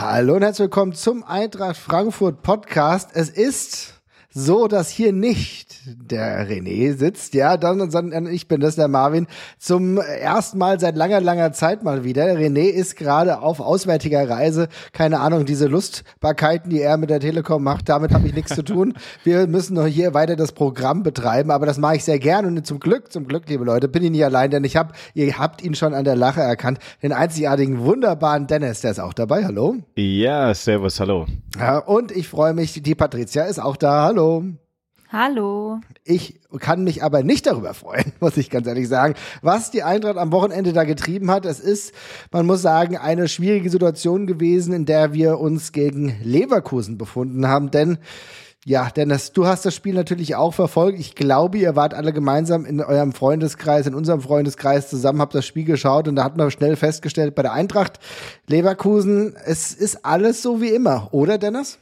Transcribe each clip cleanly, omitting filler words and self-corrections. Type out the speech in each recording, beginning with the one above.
Hallo und herzlich willkommen zum Eintracht Frankfurt Podcast. Es ist so, dass hier nicht der René sitzt, sondern ich bin das, der Marvin, zum ersten Mal seit langer Zeit mal wieder. René ist gerade auf auswärtiger Reise, keine Ahnung, diese Lustbarkeiten, die er mit der Telekom macht, damit habe ich nichts zu tun. Wir müssen noch hier weiter das Programm betreiben, aber das mache ich sehr gern und zum Glück, liebe Leute, bin ich nicht allein, denn ihr habt ihn schon an der Lache erkannt, den einzigartigen, wunderbaren Dennis, der ist auch dabei, hallo. Ja, servus, hallo. Ja, und ich freue mich, die Patricia ist auch da, hallo. Hallo. Ich kann mich aber nicht darüber freuen, muss ich ganz ehrlich sagen, was die Eintracht am Wochenende da getrieben hat. Es ist, man muss sagen, eine schwierige Situation gewesen, in der wir uns gegen Leverkusen befunden haben, denn ja, Dennis, du hast das Spiel natürlich auch verfolgt. Ich glaube, ihr wart alle gemeinsam in eurem Freundeskreis, in unserem Freundeskreis zusammen, habt das Spiel geschaut und da hat man schnell festgestellt, bei der Eintracht Leverkusen, es ist alles so wie immer, oder Dennis?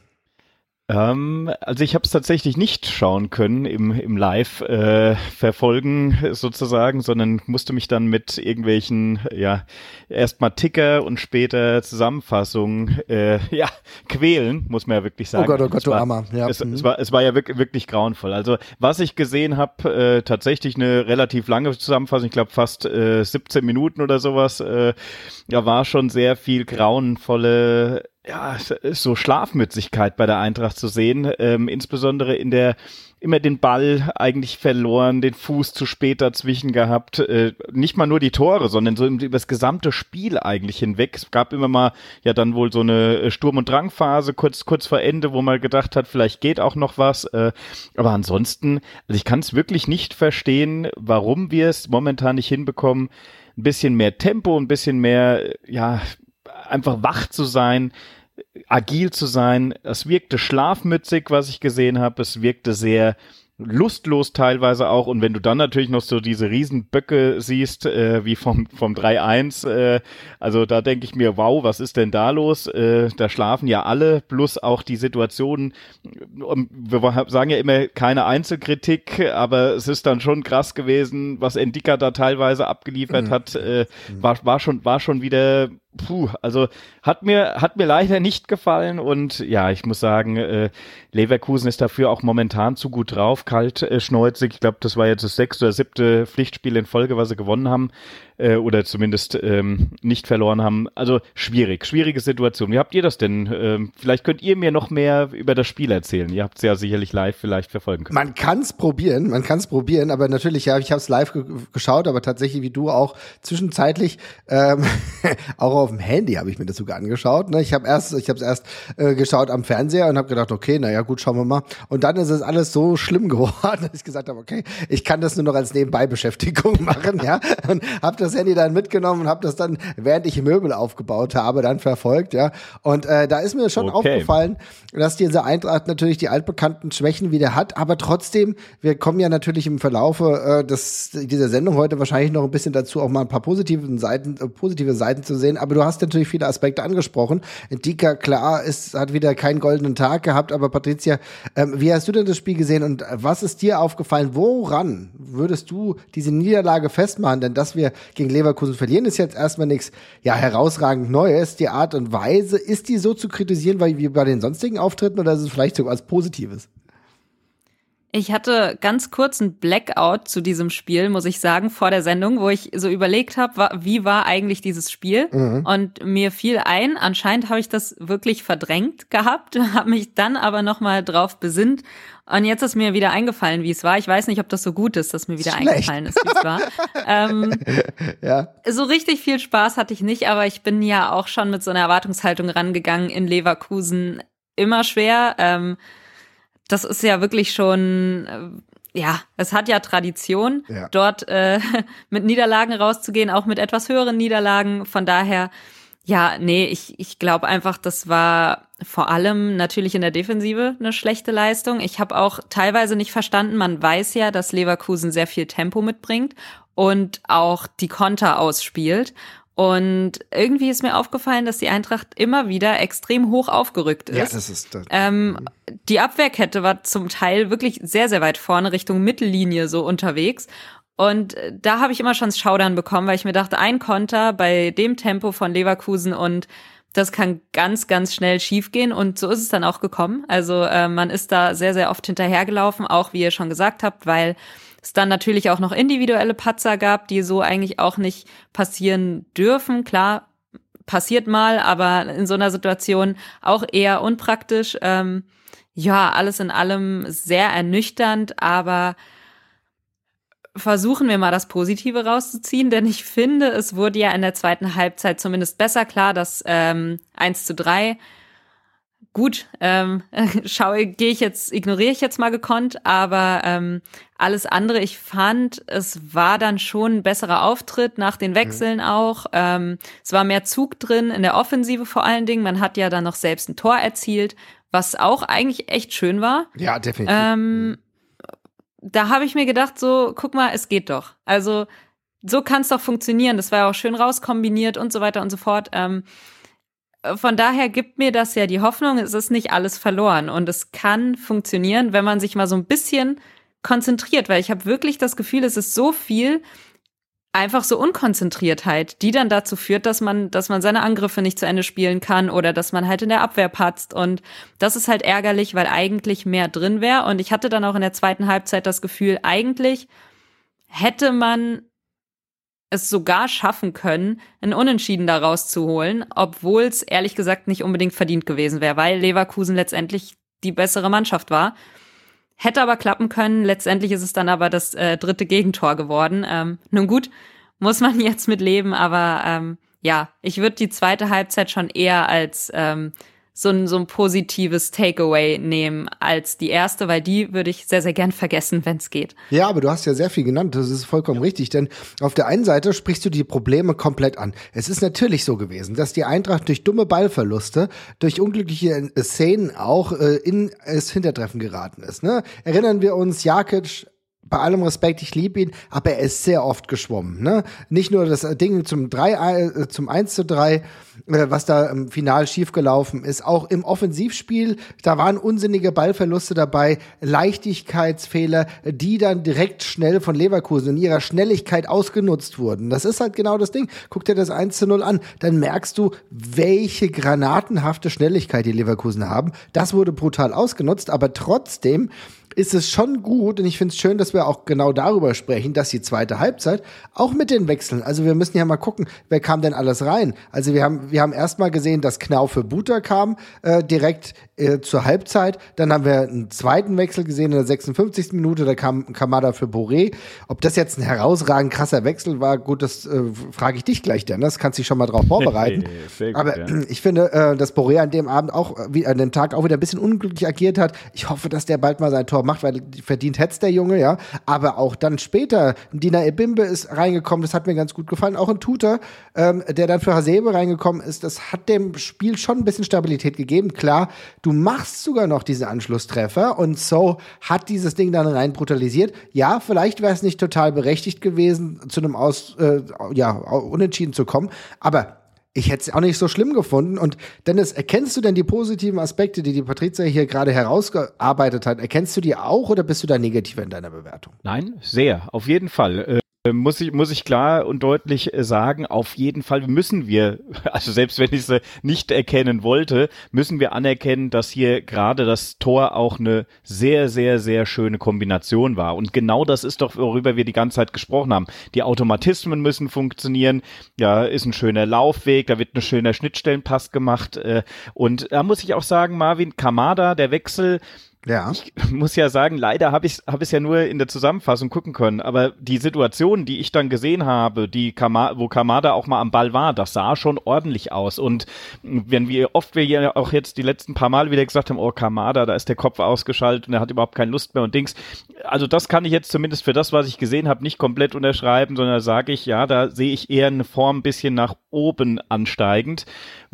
Also ich habe es tatsächlich nicht schauen können im Live verfolgen sozusagen, sondern musste mich dann mit irgendwelchen, erstmal Ticker und später Zusammenfassungen quälen, muss man ja wirklich sagen. Oh Gott, du Armer. Ja. Es war ja wirklich grauenvoll. Also was ich gesehen habe, tatsächlich eine relativ lange Zusammenfassung, ich glaube fast 17 Minuten oder sowas, war schon sehr viel grauenvolle so Schlafmützigkeit bei der Eintracht zu sehen, insbesondere immer den Ball eigentlich verloren, den Fuß zu spät dazwischen gehabt, nicht mal nur die Tore, sondern so über das gesamte Spiel eigentlich hinweg. Es gab immer mal dann wohl so eine Sturm- und Drangphase kurz vor Ende, wo man gedacht hat, vielleicht geht auch noch was, aber ansonsten, also ich kann es wirklich nicht verstehen, warum wir es momentan nicht hinbekommen, ein bisschen mehr Tempo, ein bisschen mehr, einfach wach zu sein, agil zu sein. Es wirkte schlafmützig, was ich gesehen habe. Es wirkte sehr lustlos teilweise auch. Und wenn du dann natürlich noch so diese Riesenböcke siehst, wie vom 3-1, also da denke ich mir, wow, was ist denn da los? Da schlafen ja alle, plus auch die Situationen. Wir sagen ja immer keine Einzelkritik, aber es ist dann schon krass gewesen, was Ndicka da teilweise abgeliefert hat. War schon wieder also hat mir leider nicht gefallen und ich muss sagen, Leverkusen ist dafür auch momentan zu gut drauf, kaltschnäuzig. Ich glaube, das war jetzt das 6. oder 7. Pflichtspiel in Folge, was sie gewonnen haben oder zumindest nicht verloren haben. Also schwierige Situation. Wie habt ihr das denn? Vielleicht könnt ihr mir noch mehr über das Spiel erzählen. Ihr habt es ja sicherlich live vielleicht verfolgen können. Man kann es probieren, aber natürlich, ich habe es live geschaut, aber tatsächlich wie du auch zwischenzeitlich auch auf dem Handy habe ich mir das sogar angeschaut. Ne? Ich habe es erst geschaut am Fernseher und habe gedacht, okay, naja gut, schauen wir mal. Und dann ist es alles so schlimm geworden, dass ich gesagt habe, okay, ich kann das nur noch als Nebenbeibeschäftigung machen, ja. Und habe das Handy dann mitgenommen und habe das dann, während ich Möbel aufgebaut habe, dann verfolgt, ja. Und da ist mir schon aufgefallen, dass diese Eintracht natürlich die altbekannten Schwächen wieder hat, aber trotzdem, wir kommen ja natürlich im Verlaufe dieser Sendung heute wahrscheinlich noch ein bisschen dazu, auch mal ein paar positive Seiten zu sehen, aber du hast natürlich viele Aspekte angesprochen. Ndicka, klar, hat wieder keinen goldenen Tag gehabt, aber Patricia, wie hast du denn das Spiel gesehen und was ist dir aufgefallen? Woran würdest du diese Niederlage festmachen? Denn dass wir gegen Leverkusen verlieren, ist jetzt erstmal nichts herausragend Neues. Die Art und Weise, ist die so zu kritisieren wie bei den sonstigen Auftritten oder ist es vielleicht sogar was Positives? Ich hatte ganz kurz einen Blackout zu diesem Spiel, muss ich sagen, vor der Sendung, wo ich so überlegt habe, wie war eigentlich dieses Spiel? Und mir fiel ein, anscheinend habe ich das wirklich verdrängt gehabt, habe mich dann aber nochmal drauf besinnt. Und jetzt ist mir wieder eingefallen, wie es war. Ich weiß nicht, ob das so gut ist, dass mir wieder eingefallen ist, wie es war. So richtig viel Spaß hatte ich nicht, aber ich bin ja auch schon mit so einer Erwartungshaltung rangegangen in Leverkusen. Immer schwer. Das ist ja wirklich schon, es hat ja Tradition, dort mit Niederlagen rauszugehen, auch mit etwas höheren Niederlagen. Von daher, ich glaube einfach, das war vor allem natürlich in der Defensive eine schlechte Leistung. Ich habe auch teilweise nicht verstanden, man weiß ja, dass Leverkusen sehr viel Tempo mitbringt und auch die Konter ausspielt. Und irgendwie ist mir aufgefallen, dass die Eintracht immer wieder extrem hoch aufgerückt ist. Ja, das ist das. Die Abwehrkette war zum Teil wirklich sehr, sehr weit vorne Richtung Mittellinie so unterwegs. Und da habe ich immer schon das Schaudern bekommen, weil ich mir dachte, ein Konter bei dem Tempo von Leverkusen und das kann ganz, ganz schnell schiefgehen und so ist es dann auch gekommen. Also man ist da sehr, sehr oft hinterhergelaufen, auch wie ihr schon gesagt habt, weil es dann natürlich auch noch individuelle Patzer gab, die so eigentlich auch nicht passieren dürfen. Klar, passiert mal, aber in so einer Situation auch eher unpraktisch. Ja, alles in allem sehr ernüchternd, aber versuchen wir mal das Positive rauszuziehen, denn ich finde, es wurde ja in der zweiten Halbzeit zumindest besser. Klar, das 1:3, gut, ignoriere ich jetzt mal gekonnt, aber alles andere, ich fand, es war dann schon ein besserer Auftritt nach den Wechseln auch. Es war mehr Zug drin, in der Offensive vor allen Dingen. Man hat ja dann noch selbst ein Tor erzielt, was auch eigentlich echt schön war. Ja, definitiv. Da habe ich mir gedacht, so, guck mal, es geht doch. Also, so kann es doch funktionieren. Das war ja auch schön rauskombiniert und so weiter und so fort. Von daher gibt mir das ja die Hoffnung, es ist nicht alles verloren. Und es kann funktionieren, wenn man sich mal so ein bisschen konzentriert. Weil ich habe wirklich das Gefühl, es ist so viel einfach so Unkonzentriertheit, die dann dazu führt, dass man seine Angriffe nicht zu Ende spielen kann oder dass man halt in der Abwehr patzt. Und das ist halt ärgerlich, weil eigentlich mehr drin wäre. Und ich hatte dann auch in der zweiten Halbzeit das Gefühl, eigentlich hätte man es sogar schaffen können, ein Unentschieden da rauszuholen, obwohl es ehrlich gesagt nicht unbedingt verdient gewesen wäre, weil Leverkusen letztendlich die bessere Mannschaft war. Hätte aber klappen können. Letztendlich ist es dann aber das dritte Gegentor geworden. Nun gut, muss man jetzt mit leben, aber ja, ich würde die zweite Halbzeit schon eher als so ein positives Takeaway nehmen als die erste, weil die würde ich sehr, sehr gern vergessen, wenn es geht. Ja, aber du hast ja sehr viel genannt, das ist vollkommen richtig, denn auf der einen Seite sprichst du die Probleme komplett an. Es ist natürlich so gewesen, dass die Eintracht durch dumme Ballverluste, durch unglückliche Szenen auch in das Hintertreffen geraten ist. Ne? Erinnern wir uns, Jakic, bei allem Respekt, ich liebe ihn, aber er ist sehr oft geschwommen. Ne? Nicht nur das Ding zum 1:3, was da im Final schiefgelaufen ist, auch im Offensivspiel, da waren unsinnige Ballverluste dabei, Leichtigkeitsfehler, die dann direkt schnell von Leverkusen in ihrer Schnelligkeit ausgenutzt wurden. Das ist halt genau das Ding. Guck dir das 1:0 an, dann merkst du, welche granatenhafte Schnelligkeit die Leverkusen haben. Das wurde brutal ausgenutzt, aber trotzdem ist es schon gut, und ich finde es schön, dass wir auch genau darüber sprechen, dass die zweite Halbzeit auch mit den Wechseln, also wir müssen ja mal gucken, wer kam denn alles rein. Also wir haben erstmal gesehen, dass Knau für Buta kam, direkt zur Halbzeit, dann haben wir einen zweiten Wechsel gesehen in der 56. Minute, da kam Kamada für Boré. Ob das jetzt ein herausragend krasser Wechsel war, gut, das frage ich dich gleich, Dennis, kannst dich schon mal drauf vorbereiten. Sehr gut, aber ja. Ich finde, dass Boré an dem Abend auch, an dem Tag auch wieder ein bisschen unglücklich agiert hat. Ich hoffe, dass der bald mal sein Tor macht, weil verdient hätt's der Junge, ja. Aber auch dann später, Dina Ebimbe ist reingekommen, das hat mir ganz gut gefallen. Auch ein Tuta, der dann für Hasebe reingekommen ist, das hat dem Spiel schon ein bisschen Stabilität gegeben. Klar, du machst sogar noch diese Anschlusstreffer und so hat dieses Ding dann rein brutalisiert. Ja, vielleicht wäre es nicht total berechtigt gewesen, zu einem Unentschieden zu kommen, aber ich hätte es auch nicht so schlimm gefunden. Und Dennis, erkennst du denn die positiven Aspekte, die Patrizia hier gerade herausgearbeitet hat? Erkennst du die auch oder bist du da negativer in deiner Bewertung? Nein, sehr, auf jeden Fall. Muss ich klar und deutlich sagen, auf jeden Fall müssen wir, also selbst wenn ich es nicht erkennen wollte, müssen wir anerkennen, dass hier gerade das Tor auch eine sehr, sehr, sehr schöne Kombination war. Und genau das ist doch, worüber wir die ganze Zeit gesprochen haben. Die Automatismen müssen funktionieren, ja, ist ein schöner Laufweg, da wird ein schöner Schnittstellenpass gemacht. Und da muss ich auch sagen, Marvin, Kamada, der Wechsel, ja. Ich muss ja sagen, leider habe ich es ja nur in der Zusammenfassung gucken können, aber die Situation, die ich dann gesehen habe, wo Kamada auch mal am Ball war, das sah schon ordentlich aus. Und wenn wir ja auch jetzt die letzten paar Mal wieder gesagt haben, oh Kamada, da ist der Kopf ausgeschaltet und er hat überhaupt keine Lust mehr und Dings. Also das kann ich jetzt zumindest für das, was ich gesehen habe, nicht komplett unterschreiben, sondern sage ich, ja, da sehe ich eher eine Form ein bisschen nach oben ansteigend,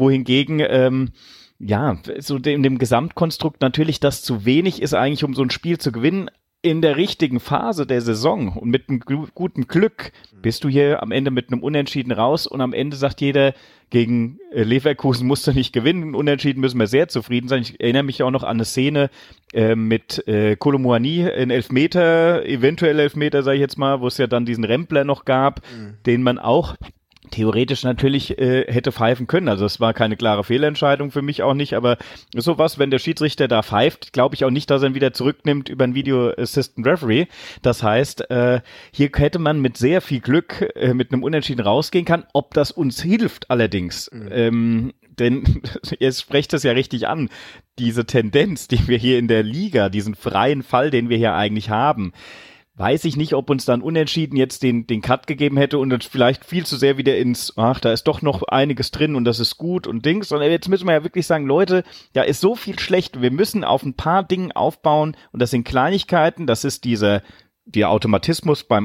wohingegen ja, so in dem Gesamtkonstrukt natürlich das zu wenig ist eigentlich, um so ein Spiel zu gewinnen. In der richtigen Phase der Saison und mit einem guten Glück bist du hier am Ende mit einem Unentschieden raus und am Ende sagt jeder, gegen Leverkusen musst du nicht gewinnen, Unentschieden müssen wir sehr zufrieden sein. Ich erinnere mich auch noch an eine Szene mit Kolo Muani in eventuell Elfmeter, sage ich jetzt mal, wo es ja dann diesen Rempler noch gab, den man auch theoretisch natürlich hätte pfeifen können. Also es war keine klare Fehlentscheidung für mich auch nicht, aber sowas, wenn der Schiedsrichter da pfeift, glaube ich auch nicht, dass er ihn wieder zurücknimmt über einen Video Assistant Referee. Das heißt, hier hätte man mit sehr viel Glück mit einem Unentschieden rausgehen können. Ob das uns hilft allerdings, denn ihr sprecht es ja richtig an, diese Tendenz, die wir hier in der Liga, diesen freien Fall, den wir hier eigentlich haben, weiß ich nicht, ob uns dann Unentschieden jetzt den Cut gegeben hätte und uns vielleicht viel zu sehr wieder da ist doch noch einiges drin und das ist gut und Dings. Und jetzt müssen wir ja wirklich sagen, Leute, da ist so viel schlecht. Wir müssen auf ein paar Dingen aufbauen und das sind Kleinigkeiten. Das ist der Automatismus beim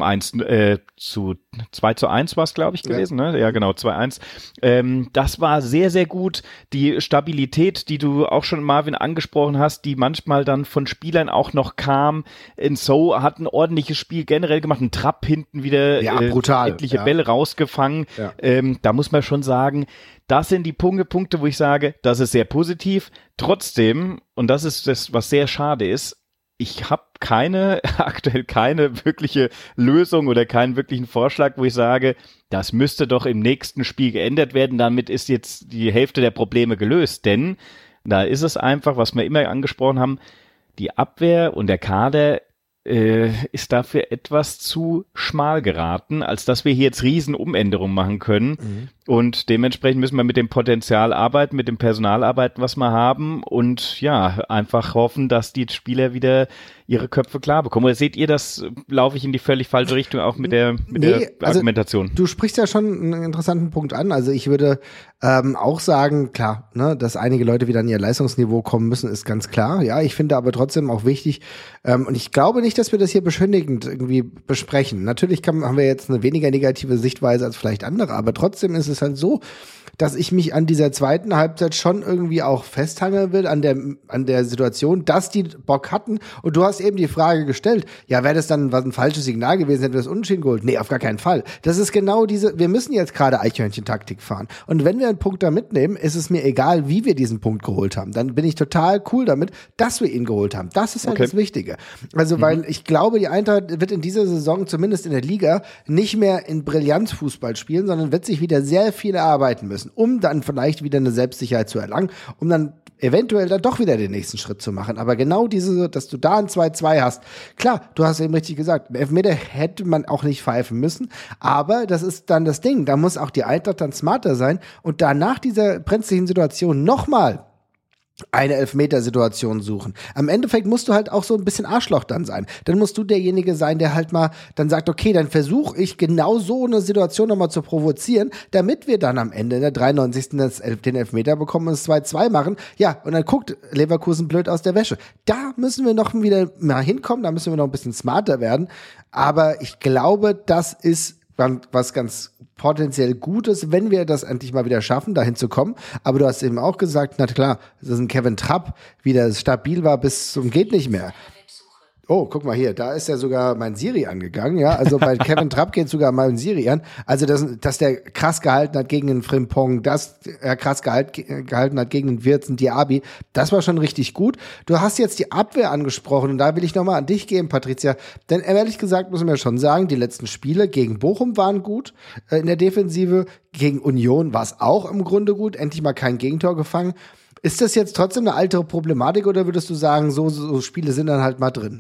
2:1 war es, glaube ich, gewesen, ne? Ja, genau, 2:1. Das war sehr, sehr gut. Die Stabilität, die du auch schon, Marvin, angesprochen hast, die manchmal dann von Spielern auch noch kam. So hat ein ordentliches Spiel generell gemacht, ein Trapp hinten wieder, brutal. etliche Bälle rausgefangen. Ja. Da muss man schon sagen, das sind die Punkte, wo ich sage, das ist sehr positiv. Trotzdem, und das ist das, was sehr schade ist, ich habe aktuell keine wirkliche Lösung oder keinen wirklichen Vorschlag, wo ich sage, das müsste doch im nächsten Spiel geändert werden, damit ist jetzt die Hälfte der Probleme gelöst, denn da ist es einfach, was wir immer angesprochen haben, die Abwehr und der Kader ist dafür etwas zu schmal geraten, als dass wir hier jetzt riesen Umänderungen machen können. Und dementsprechend müssen wir mit dem Potenzial arbeiten, mit dem Personal arbeiten, was wir haben und ja, einfach hoffen, dass die Spieler wieder ihre Köpfe klar bekommen. Oder seht ihr das, laufe ich in die völlig falsche Richtung auch mit der Argumentation? Du sprichst ja schon einen interessanten Punkt an. Also ich würde auch sagen, klar, ne, dass einige Leute wieder an ihr Leistungsniveau kommen müssen, ist ganz klar. Ja, ich finde aber trotzdem auch wichtig, und ich glaube nicht, dass wir das hier beschönigend irgendwie besprechen. Natürlich haben wir jetzt eine weniger negative Sichtweise als vielleicht andere, aber trotzdem ist es halt so, dass ich mich an dieser zweiten Halbzeit schon irgendwie auch festhangeln will, an der Situation, dass die Bock hatten. Und du hast eben die Frage gestellt, ja, wäre das dann ein falsches Signal gewesen, hätten wir das Unentschieden geholt? Nee, auf gar keinen Fall. Das ist genau wir müssen jetzt gerade Eichhörnchen-Taktik fahren. Und wenn wir einen Punkt da mitnehmen, ist es mir egal, wie wir diesen Punkt geholt haben. Dann bin ich total cool damit, dass wir ihn geholt haben. Das ist halt das Wichtige. Also, weil ich glaube, die Eintracht wird in dieser Saison, zumindest in der Liga, nicht mehr in Brillanzfußball spielen, sondern wird sich wieder sehr viel erarbeiten müssen, um dann vielleicht wieder eine Selbstsicherheit zu erlangen, um dann eventuell dann doch wieder den nächsten Schritt zu machen. Aber genau dass du da ein 2:2 hast, klar, du hast eben richtig gesagt, im Elfmeter hätte man auch nicht pfeifen müssen, aber das ist dann das Ding, da muss auch die Eintracht dann smarter sein und danach dieser brenzlichen Situation nochmal eine Elfmetersituation suchen. Am Endeffekt musst du halt auch so ein bisschen Arschloch dann sein. Dann musst du derjenige sein, der halt mal dann sagt, okay, dann versuche ich genau so eine Situation nochmal zu provozieren, damit wir dann am Ende in der 93. den Elfmeter bekommen und es 2:2 machen. Ja, und dann guckt Leverkusen blöd aus der Wäsche. Da müssen wir noch wieder mal hinkommen, da müssen wir noch ein bisschen smarter werden. Aber ich glaube, das ist was ganz potenziell Gutes, wenn wir das endlich mal wieder schaffen, dahin zu kommen. Aber du hast eben auch gesagt, na klar, das ist ein Kevin Trapp, wie der stabil war bis zum geht nicht mehr. Oh, guck mal hier, da ist ja sogar mein Siri angegangen, ja. Also bei Kevin Trapp geht sogar mein Siri an. Also dass der krass gehalten hat gegen den Frimpong, dass er krass gehalten hat gegen den Wirtz und Diaby, das war schon richtig gut. Du hast jetzt die Abwehr angesprochen und da will ich nochmal an dich geben, Patricia. Denn ehrlich gesagt müssen wir schon sagen, die letzten Spiele gegen Bochum waren gut in der Defensive, gegen Union war es auch im Grunde gut, endlich mal kein Gegentor gefangen. Ist das jetzt trotzdem eine alte Problematik oder würdest du sagen, so Spiele sind dann halt mal drin?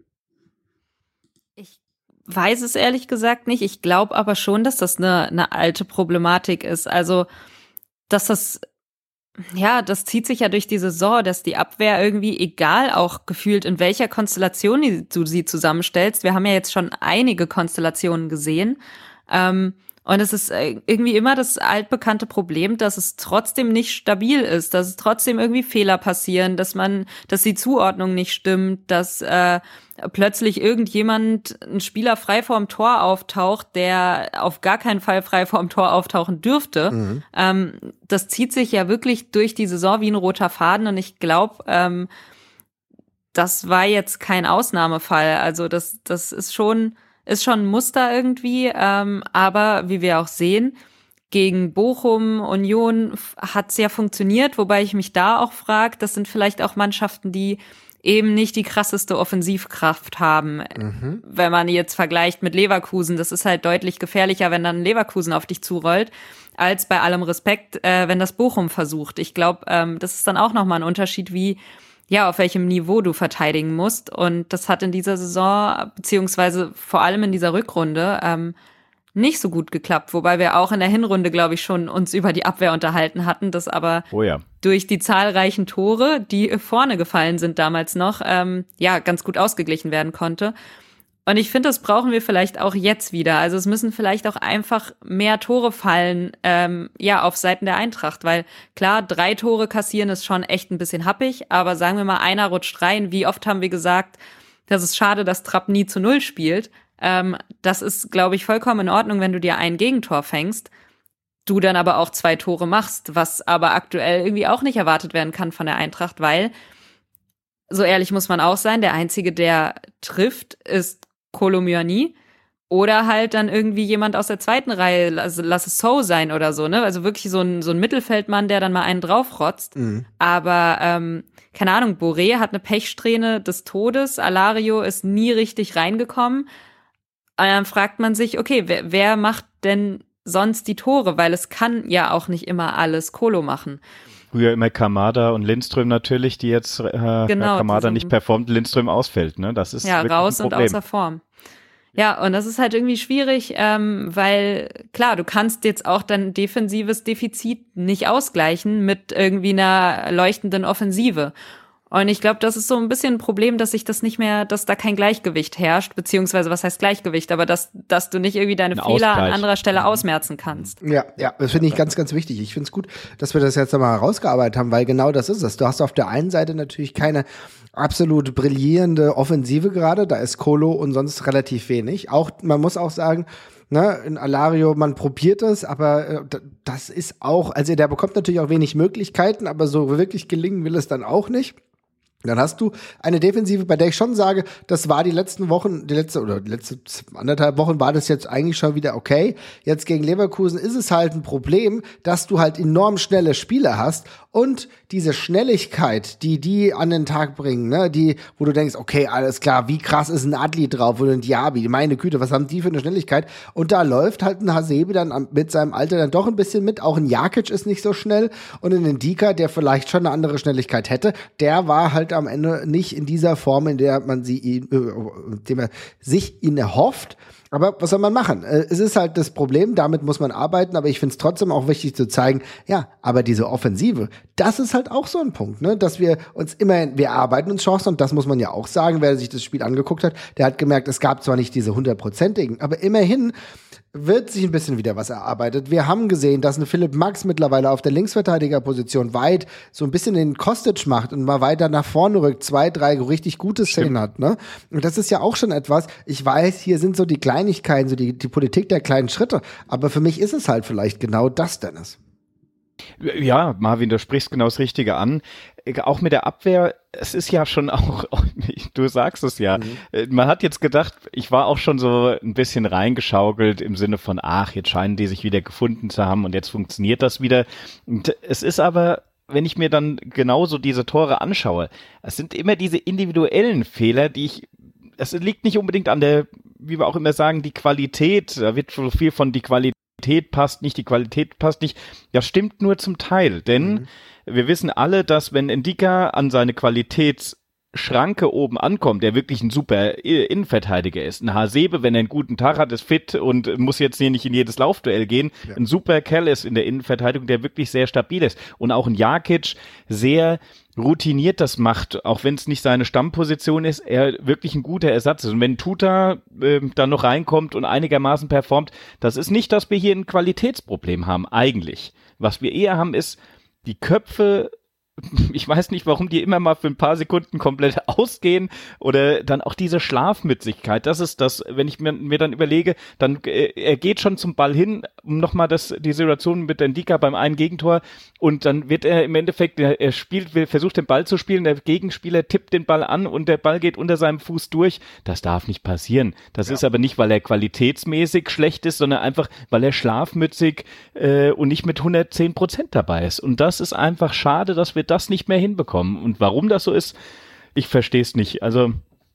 Weiß es ehrlich gesagt nicht. Ich glaube aber schon, dass das eine alte Problematik ist. Also, dass das zieht sich ja durch die Saison, dass die Abwehr irgendwie, egal auch gefühlt, in welcher Konstellation du sie zusammenstellst. Wir haben ja jetzt schon einige Konstellationen gesehen. Und es ist irgendwie immer das altbekannte Problem, dass es trotzdem nicht stabil ist, dass es trotzdem irgendwie Fehler passieren, dass die Zuordnung nicht stimmt, dass plötzlich irgendjemand, ein Spieler frei vorm Tor auftaucht, der auf gar keinen Fall frei vorm Tor auftauchen dürfte. Das zieht sich ja wirklich durch die Saison wie ein roter Faden und ich glaube, das war jetzt kein Ausnahmefall. Also das ist schon ein Muster irgendwie, aber wie wir auch sehen, gegen Bochum, Union hat's ja funktioniert, wobei ich mich da auch frage, das sind vielleicht auch Mannschaften, die eben nicht die krasseste Offensivkraft haben. Wenn man jetzt vergleicht mit Leverkusen, das ist halt deutlich gefährlicher, wenn dann Leverkusen auf dich zurollt, als bei allem Respekt, wenn das Bochum versucht. Ich glaube, das ist dann auch nochmal ein Unterschied, wie, ja, auf welchem Niveau du verteidigen musst. Und das hat in dieser Saison, beziehungsweise vor allem in dieser Rückrunde, nicht so gut geklappt, wobei wir auch in der Hinrunde, glaube ich, schon uns über die Abwehr unterhalten hatten, das aber durch die zahlreichen Tore, die vorne gefallen sind damals noch, ganz gut ausgeglichen werden konnte. Und ich finde, das brauchen wir vielleicht auch jetzt wieder. Also es müssen vielleicht auch einfach mehr Tore fallen, auf Seiten der Eintracht, weil klar, 3 Tore kassieren ist schon echt ein bisschen happig, aber sagen wir mal, einer rutscht rein. Wie oft haben wir gesagt, das ist schade, dass Trapp nie zu 0 spielt. Das ist, glaube ich, vollkommen in Ordnung, wenn du dir ein Gegentor fängst, du dann aber auch 2 Tore machst, was aber aktuell irgendwie auch nicht erwartet werden kann von der Eintracht, weil, so ehrlich muss man auch sein, der Einzige, der trifft, ist Kolo Muani oder halt dann irgendwie jemand aus der zweiten Reihe, also lass es So sein oder so, ne? Also wirklich so ein Mittelfeldmann, der dann mal einen draufrotzt. Aber keine Ahnung, Boré hat eine Pechsträhne des Todes, Alario ist nie richtig reingekommen. Und dann fragt man sich, okay, wer macht denn sonst die Tore? Weil es kann ja auch nicht immer alles Kolo machen. Früher immer Kamada und Lindström natürlich, die jetzt Kamada nicht performt, Lindström ausfällt. Ne? Das ist ja raus ein und außer Form. Ja, und das ist halt irgendwie schwierig, weil klar, du kannst jetzt auch dein defensives Defizit nicht ausgleichen mit irgendwie einer leuchtenden Offensive. Und ich glaube, das ist so ein bisschen ein Problem, dass da kein Gleichgewicht herrscht, beziehungsweise was heißt Gleichgewicht, aber dass du nicht irgendwie deine Fehler an anderer Stelle ausmerzen kannst. Ja, das finde ich ganz, ganz wichtig. Ich finde es gut, dass wir das jetzt einmal herausgearbeitet haben, weil genau das ist es. Du hast auf der einen Seite natürlich keine absolut brillierende Offensive gerade, da ist Kolo und sonst relativ wenig. Auch, man muss auch sagen, ne, in Alario, man probiert es, aber das ist auch, also der bekommt natürlich auch wenig Möglichkeiten, aber so wirklich gelingen will es dann auch nicht. Dann hast du eine Defensive, bei der ich schon sage, das war die letzte 1,5 Wochen war das jetzt eigentlich schon wieder okay. Jetzt gegen Leverkusen ist es halt ein Problem, dass du halt enorm schnelle Spieler hast und diese Schnelligkeit, die an den Tag bringen, ne, wo du denkst, okay, alles klar, wie krass ist ein Adli drauf oder ein Diaby, meine Güte, was haben die für eine Schnelligkeit? Und da läuft halt ein Hasebe dann mit seinem Alter dann doch ein bisschen mit. Auch ein Jakic ist nicht so schnell und ein Ndika, der vielleicht schon eine andere Schnelligkeit hätte, der war halt am Ende nicht in dieser Form, in der man dem er sich ihn erhofft. Aber was soll man machen? Es ist halt das Problem, damit muss man arbeiten, aber ich finde es trotzdem auch wichtig zu zeigen, ja, aber diese Offensive, das ist halt auch so ein Punkt, ne, dass wir arbeiten uns Chancen und das muss man ja auch sagen, wer sich das Spiel angeguckt hat, der hat gemerkt, es gab zwar nicht diese 100%igen, aber immerhin wird sich ein bisschen wieder was erarbeitet. Wir haben gesehen, dass ein Philipp Max mittlerweile auf der Linksverteidigerposition weit so ein bisschen den Kostic macht und mal weiter nach vorne rückt, 2, 3 richtig gute Szenen hat, ne? Und das ist ja auch schon etwas, ich weiß, hier sind so die Kleinigkeiten, so die Politik der kleinen Schritte, aber für mich ist es halt vielleicht genau das, Dennis. Ja, Marvin, du sprichst genau das Richtige an. Auch mit der Abwehr, es ist ja schon auch, du sagst es ja, man hat jetzt gedacht, ich war auch schon so ein bisschen reingeschaukelt im Sinne von, jetzt scheinen die sich wieder gefunden zu haben und jetzt funktioniert das wieder. Und es ist aber, wenn ich mir dann genauso diese Tore anschaue, es sind immer diese individuellen Fehler, es liegt nicht unbedingt an der, wie wir auch immer sagen, die Qualität, da wird so viel von die Qualität passt nicht, die Qualität passt nicht. Das stimmt nur zum Teil, denn wir wissen alle, dass wenn Ndika an seine Qualitätsschranke oben ankommt, der wirklich ein super Innenverteidiger ist. Ein Hasebe, wenn er einen guten Tag hat, ist fit und muss jetzt hier nicht in jedes Laufduell gehen. Ja. Ein super Kerl ist in der Innenverteidigung, der wirklich sehr stabil ist. Und auch ein Jakic sehr routiniert das macht, auch wenn es nicht seine Stammposition ist, er wirklich ein guter Ersatz ist. Und wenn Tuta dann noch reinkommt und einigermaßen performt, das ist nicht, dass wir hier ein Qualitätsproblem haben, eigentlich. Was wir eher haben, ist die Köpfe. Ich weiß nicht, warum die immer mal für ein paar Sekunden komplett ausgehen oder dann auch diese Schlafmützigkeit. Das ist das, wenn ich mir dann überlege, dann er geht schon zum Ball hin, um nochmal die Situation mit Ndika beim einen Gegentor und dann wird er im Endeffekt, versucht den Ball zu spielen, der Gegenspieler tippt den Ball an und der Ball geht unter seinem Fuß durch. Das darf nicht passieren. Das ist aber nicht, weil er qualitätsmäßig schlecht ist, sondern einfach, weil er schlafmützig und nicht mit 110% dabei ist. Und das ist einfach schade, dass wir das nicht mehr hinbekommen. Und warum das so ist, Ich verstehe es nicht. Also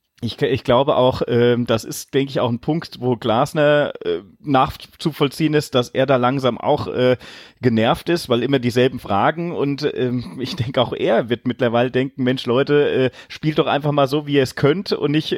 ich glaube auch, das ist, denke ich, auch ein Punkt, wo Glasner nachzuvollziehen ist, dass er da langsam auch genervt ist, weil immer dieselben Fragen und ich denke auch er wird mittlerweile denken, Mensch Leute, spielt doch einfach mal so, wie ihr es könnt und nicht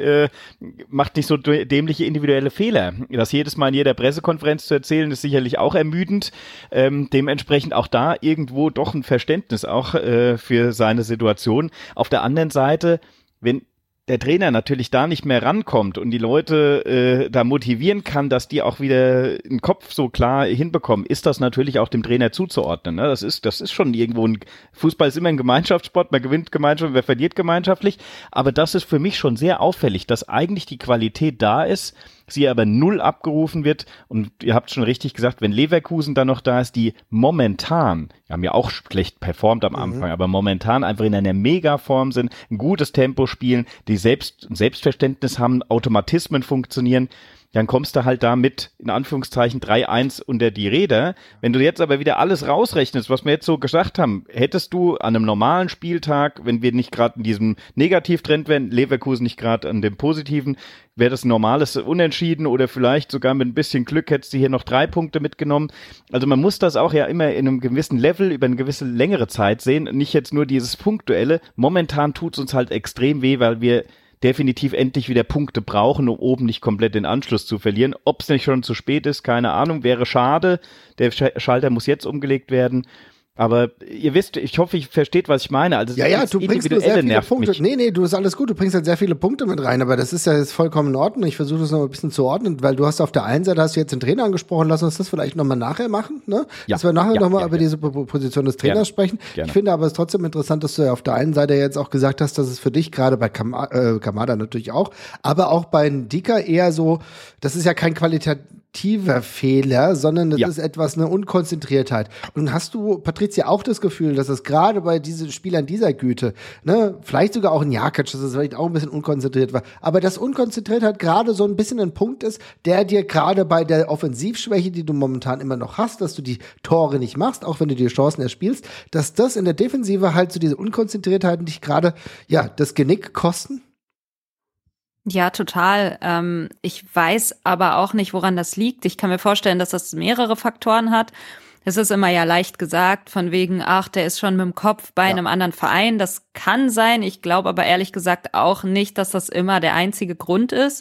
macht nicht so dämliche individuelle Fehler. Das jedes Mal in jeder Pressekonferenz zu erzählen, ist sicherlich auch ermüdend. Dementsprechend auch da irgendwo doch ein Verständnis auch für seine Situation. Auf der anderen Seite, wenn der Trainer natürlich da nicht mehr rankommt und die Leute da motivieren kann, dass die auch wieder den Kopf so klar hinbekommen, ist das natürlich auch dem Trainer zuzuordnen. Ne? Das ist schon irgendwo Fußball ist immer ein Gemeinschaftssport, man gewinnt gemeinschaftlich, man verliert gemeinschaftlich, aber das ist für mich schon sehr auffällig, dass eigentlich die Qualität da ist, sie aber null abgerufen wird und ihr habt schon richtig gesagt, wenn Leverkusen dann noch da ist, die momentan, haben ja auch schlecht performt am Anfang, aber momentan einfach in einer Megaform sind, ein gutes Tempo spielen, die Selbstverständnis haben, Automatismen funktionieren, dann kommst du halt da mit, in Anführungszeichen, 3-1 unter die Räder. Wenn du jetzt aber wieder alles rausrechnest, was wir jetzt so gesagt haben, hättest du an einem normalen Spieltag, wenn wir nicht gerade in diesem Negativtrend wären, Leverkusen nicht gerade an dem Positiven, wäre das ein normales Unentschieden oder vielleicht sogar mit ein bisschen Glück hättest du hier noch 3 Punkte mitgenommen. Also man muss das auch ja immer in einem gewissen Level über eine gewisse längere Zeit sehen, nicht jetzt nur dieses Punktduelle. Momentan tut es uns halt extrem weh, weil wir definitiv endlich wieder Punkte brauchen, um oben nicht komplett den Anschluss zu verlieren. Ob es nicht schon zu spät ist, keine Ahnung, wäre schade. Der Schalter muss jetzt umgelegt werden. Aber ihr wisst, ich hoffe, ich versteht, was ich meine. Also ja, du bringst nur sehr viele Punkte. Nee, du ist alles gut. Du bringst halt sehr viele Punkte mit rein, aber das ist ja jetzt vollkommen in Ordnung. Ich versuche das noch ein bisschen zu ordnen, weil du hast auf der einen Seite hast du jetzt den Trainer angesprochen, lass uns das vielleicht nochmal nachher machen, ne? Ja. Dass wir nachher nochmal über diese Position des Trainers sprechen. Gerne. Ich finde aber es ist trotzdem interessant, dass du ja auf der einen Seite jetzt auch gesagt hast, dass es für dich gerade bei Kamada natürlich auch, aber auch bei Ndika eher so, das ist ja kein qualitativer Fehler, sondern das ist etwas, eine Unkonzentriertheit. Und hast du, Patricia, auch das Gefühl, dass es gerade bei diesen Spielern dieser Güte, ne, vielleicht sogar auch ein Jakic, dass es vielleicht auch ein bisschen unkonzentriert war, aber dass Unkonzentriertheit gerade so ein bisschen ein Punkt ist, der dir gerade bei der Offensivschwäche, die du momentan immer noch hast, dass du die Tore nicht machst, auch wenn du die Chancen erspielst, dass das in der Defensive halt so diese Unkonzentriertheiten dich gerade, ja, das Genick kosten? Ja, total. Ich weiß aber auch nicht, woran das liegt. Ich kann mir vorstellen, dass das mehrere Faktoren hat. Es ist immer ja leicht gesagt, von wegen, ach, der ist schon mit dem Kopf bei einem anderen Verein. Das kann sein. Ich glaube aber ehrlich gesagt auch nicht, dass das immer der einzige Grund ist.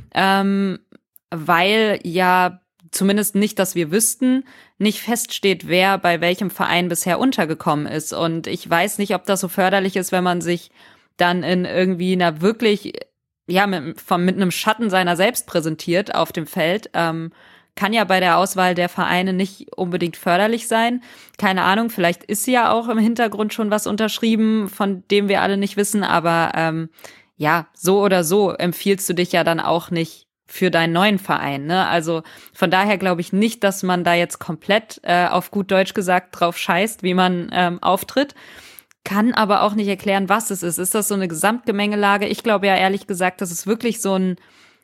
Weil ja zumindest nicht, dass wir wüssten, nicht feststeht, wer bei welchem Verein bisher untergekommen ist. Und ich weiß nicht, ob das so förderlich ist, wenn man sich dann in irgendwie einer wirklich mit einem Schatten seiner selbst präsentiert auf dem Feld, kann ja bei der Auswahl der Vereine nicht unbedingt förderlich sein. Keine Ahnung, vielleicht ist ja auch im Hintergrund schon was unterschrieben, von dem wir alle nicht wissen, aber so oder so empfiehlst du dich ja dann auch nicht für deinen neuen Verein, ne? Also von daher glaube ich nicht, dass man da jetzt komplett auf gut Deutsch gesagt drauf scheißt, wie man auftritt. Kann aber auch nicht erklären, was es ist. Ist das so eine Gesamtgemengelage? Ich glaube ja ehrlich gesagt, das ist wirklich so ein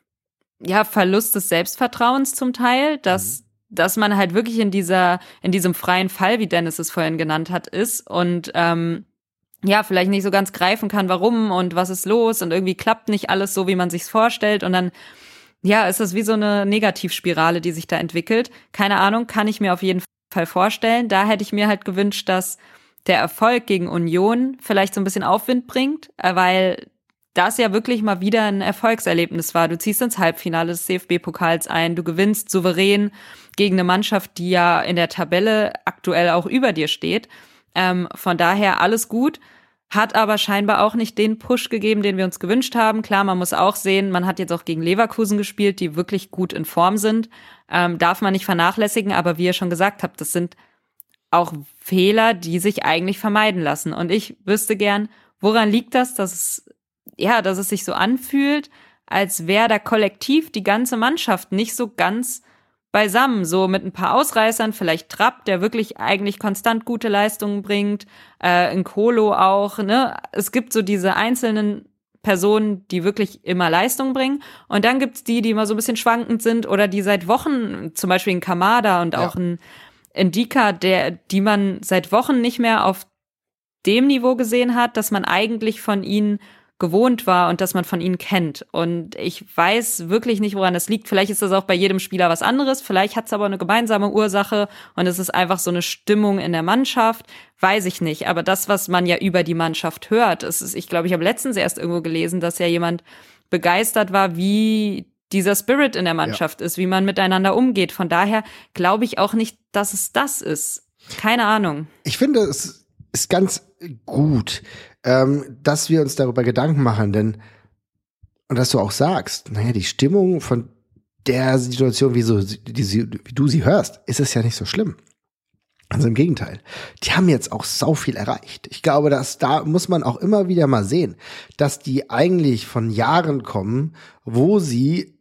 Verlust des Selbstvertrauens zum Teil, dass man halt wirklich in diesem freien Fall, wie Dennis es vorhin genannt hat, ist und vielleicht nicht so ganz greifen kann, warum und was ist los und irgendwie klappt nicht alles so, wie man sich's vorstellt und dann ist das wie so eine Negativspirale, die sich da entwickelt. Keine Ahnung, kann ich mir auf jeden Fall vorstellen. Da hätte ich mir halt gewünscht, dass der Erfolg gegen Union vielleicht so ein bisschen Aufwind bringt, weil das ja wirklich mal wieder ein Erfolgserlebnis war. Du ziehst ins Halbfinale des DFB-Pokals ein, du gewinnst souverän gegen eine Mannschaft, die ja in der Tabelle aktuell auch über dir steht. Von daher alles gut, hat aber scheinbar auch nicht den Push gegeben, den wir uns gewünscht haben. Klar, man muss auch sehen, man hat jetzt auch gegen Leverkusen gespielt, die wirklich gut in Form sind. Darf man nicht vernachlässigen, aber wie ihr schon gesagt habt, das sind auch Fehler, die sich eigentlich vermeiden lassen. Und ich wüsste gern, woran liegt das, dass es sich so anfühlt, als wäre da kollektiv die ganze Mannschaft nicht so ganz beisammen. So mit ein paar Ausreißern, vielleicht Trapp, der wirklich eigentlich konstant gute Leistungen bringt, N'Golo auch, ne? Es gibt so diese einzelnen Personen, die wirklich immer Leistung bringen. Und dann gibt's die immer so ein bisschen schwankend sind oder die seit Wochen, zum Beispiel ein Kamada und auch ein Ndika, die man seit Wochen nicht mehr auf dem Niveau gesehen hat, dass man eigentlich von ihnen gewohnt war und das man von ihnen kennt. Und ich weiß wirklich nicht, woran das liegt. Vielleicht ist das auch bei jedem Spieler was anderes. Vielleicht hat es aber eine gemeinsame Ursache und es ist einfach so eine Stimmung in der Mannschaft. Weiß ich nicht. Aber das, was man ja über die Mannschaft hört, ich glaube, ich habe letztens erst irgendwo gelesen, dass ja jemand begeistert war, wie dieser Spirit in der Mannschaft ist, wie man miteinander umgeht. Von daher glaube ich auch nicht, dass es das ist. Keine Ahnung. Ich finde, es ist ganz gut, dass wir uns darüber Gedanken machen, denn, und dass du auch sagst, naja, die Stimmung von der Situation, wie du sie hörst, ist es ja nicht so schlimm. Also im Gegenteil. Die haben jetzt auch sau viel erreicht. Ich glaube, dass da muss man auch immer wieder mal sehen, dass die eigentlich von Jahren kommen, wo sie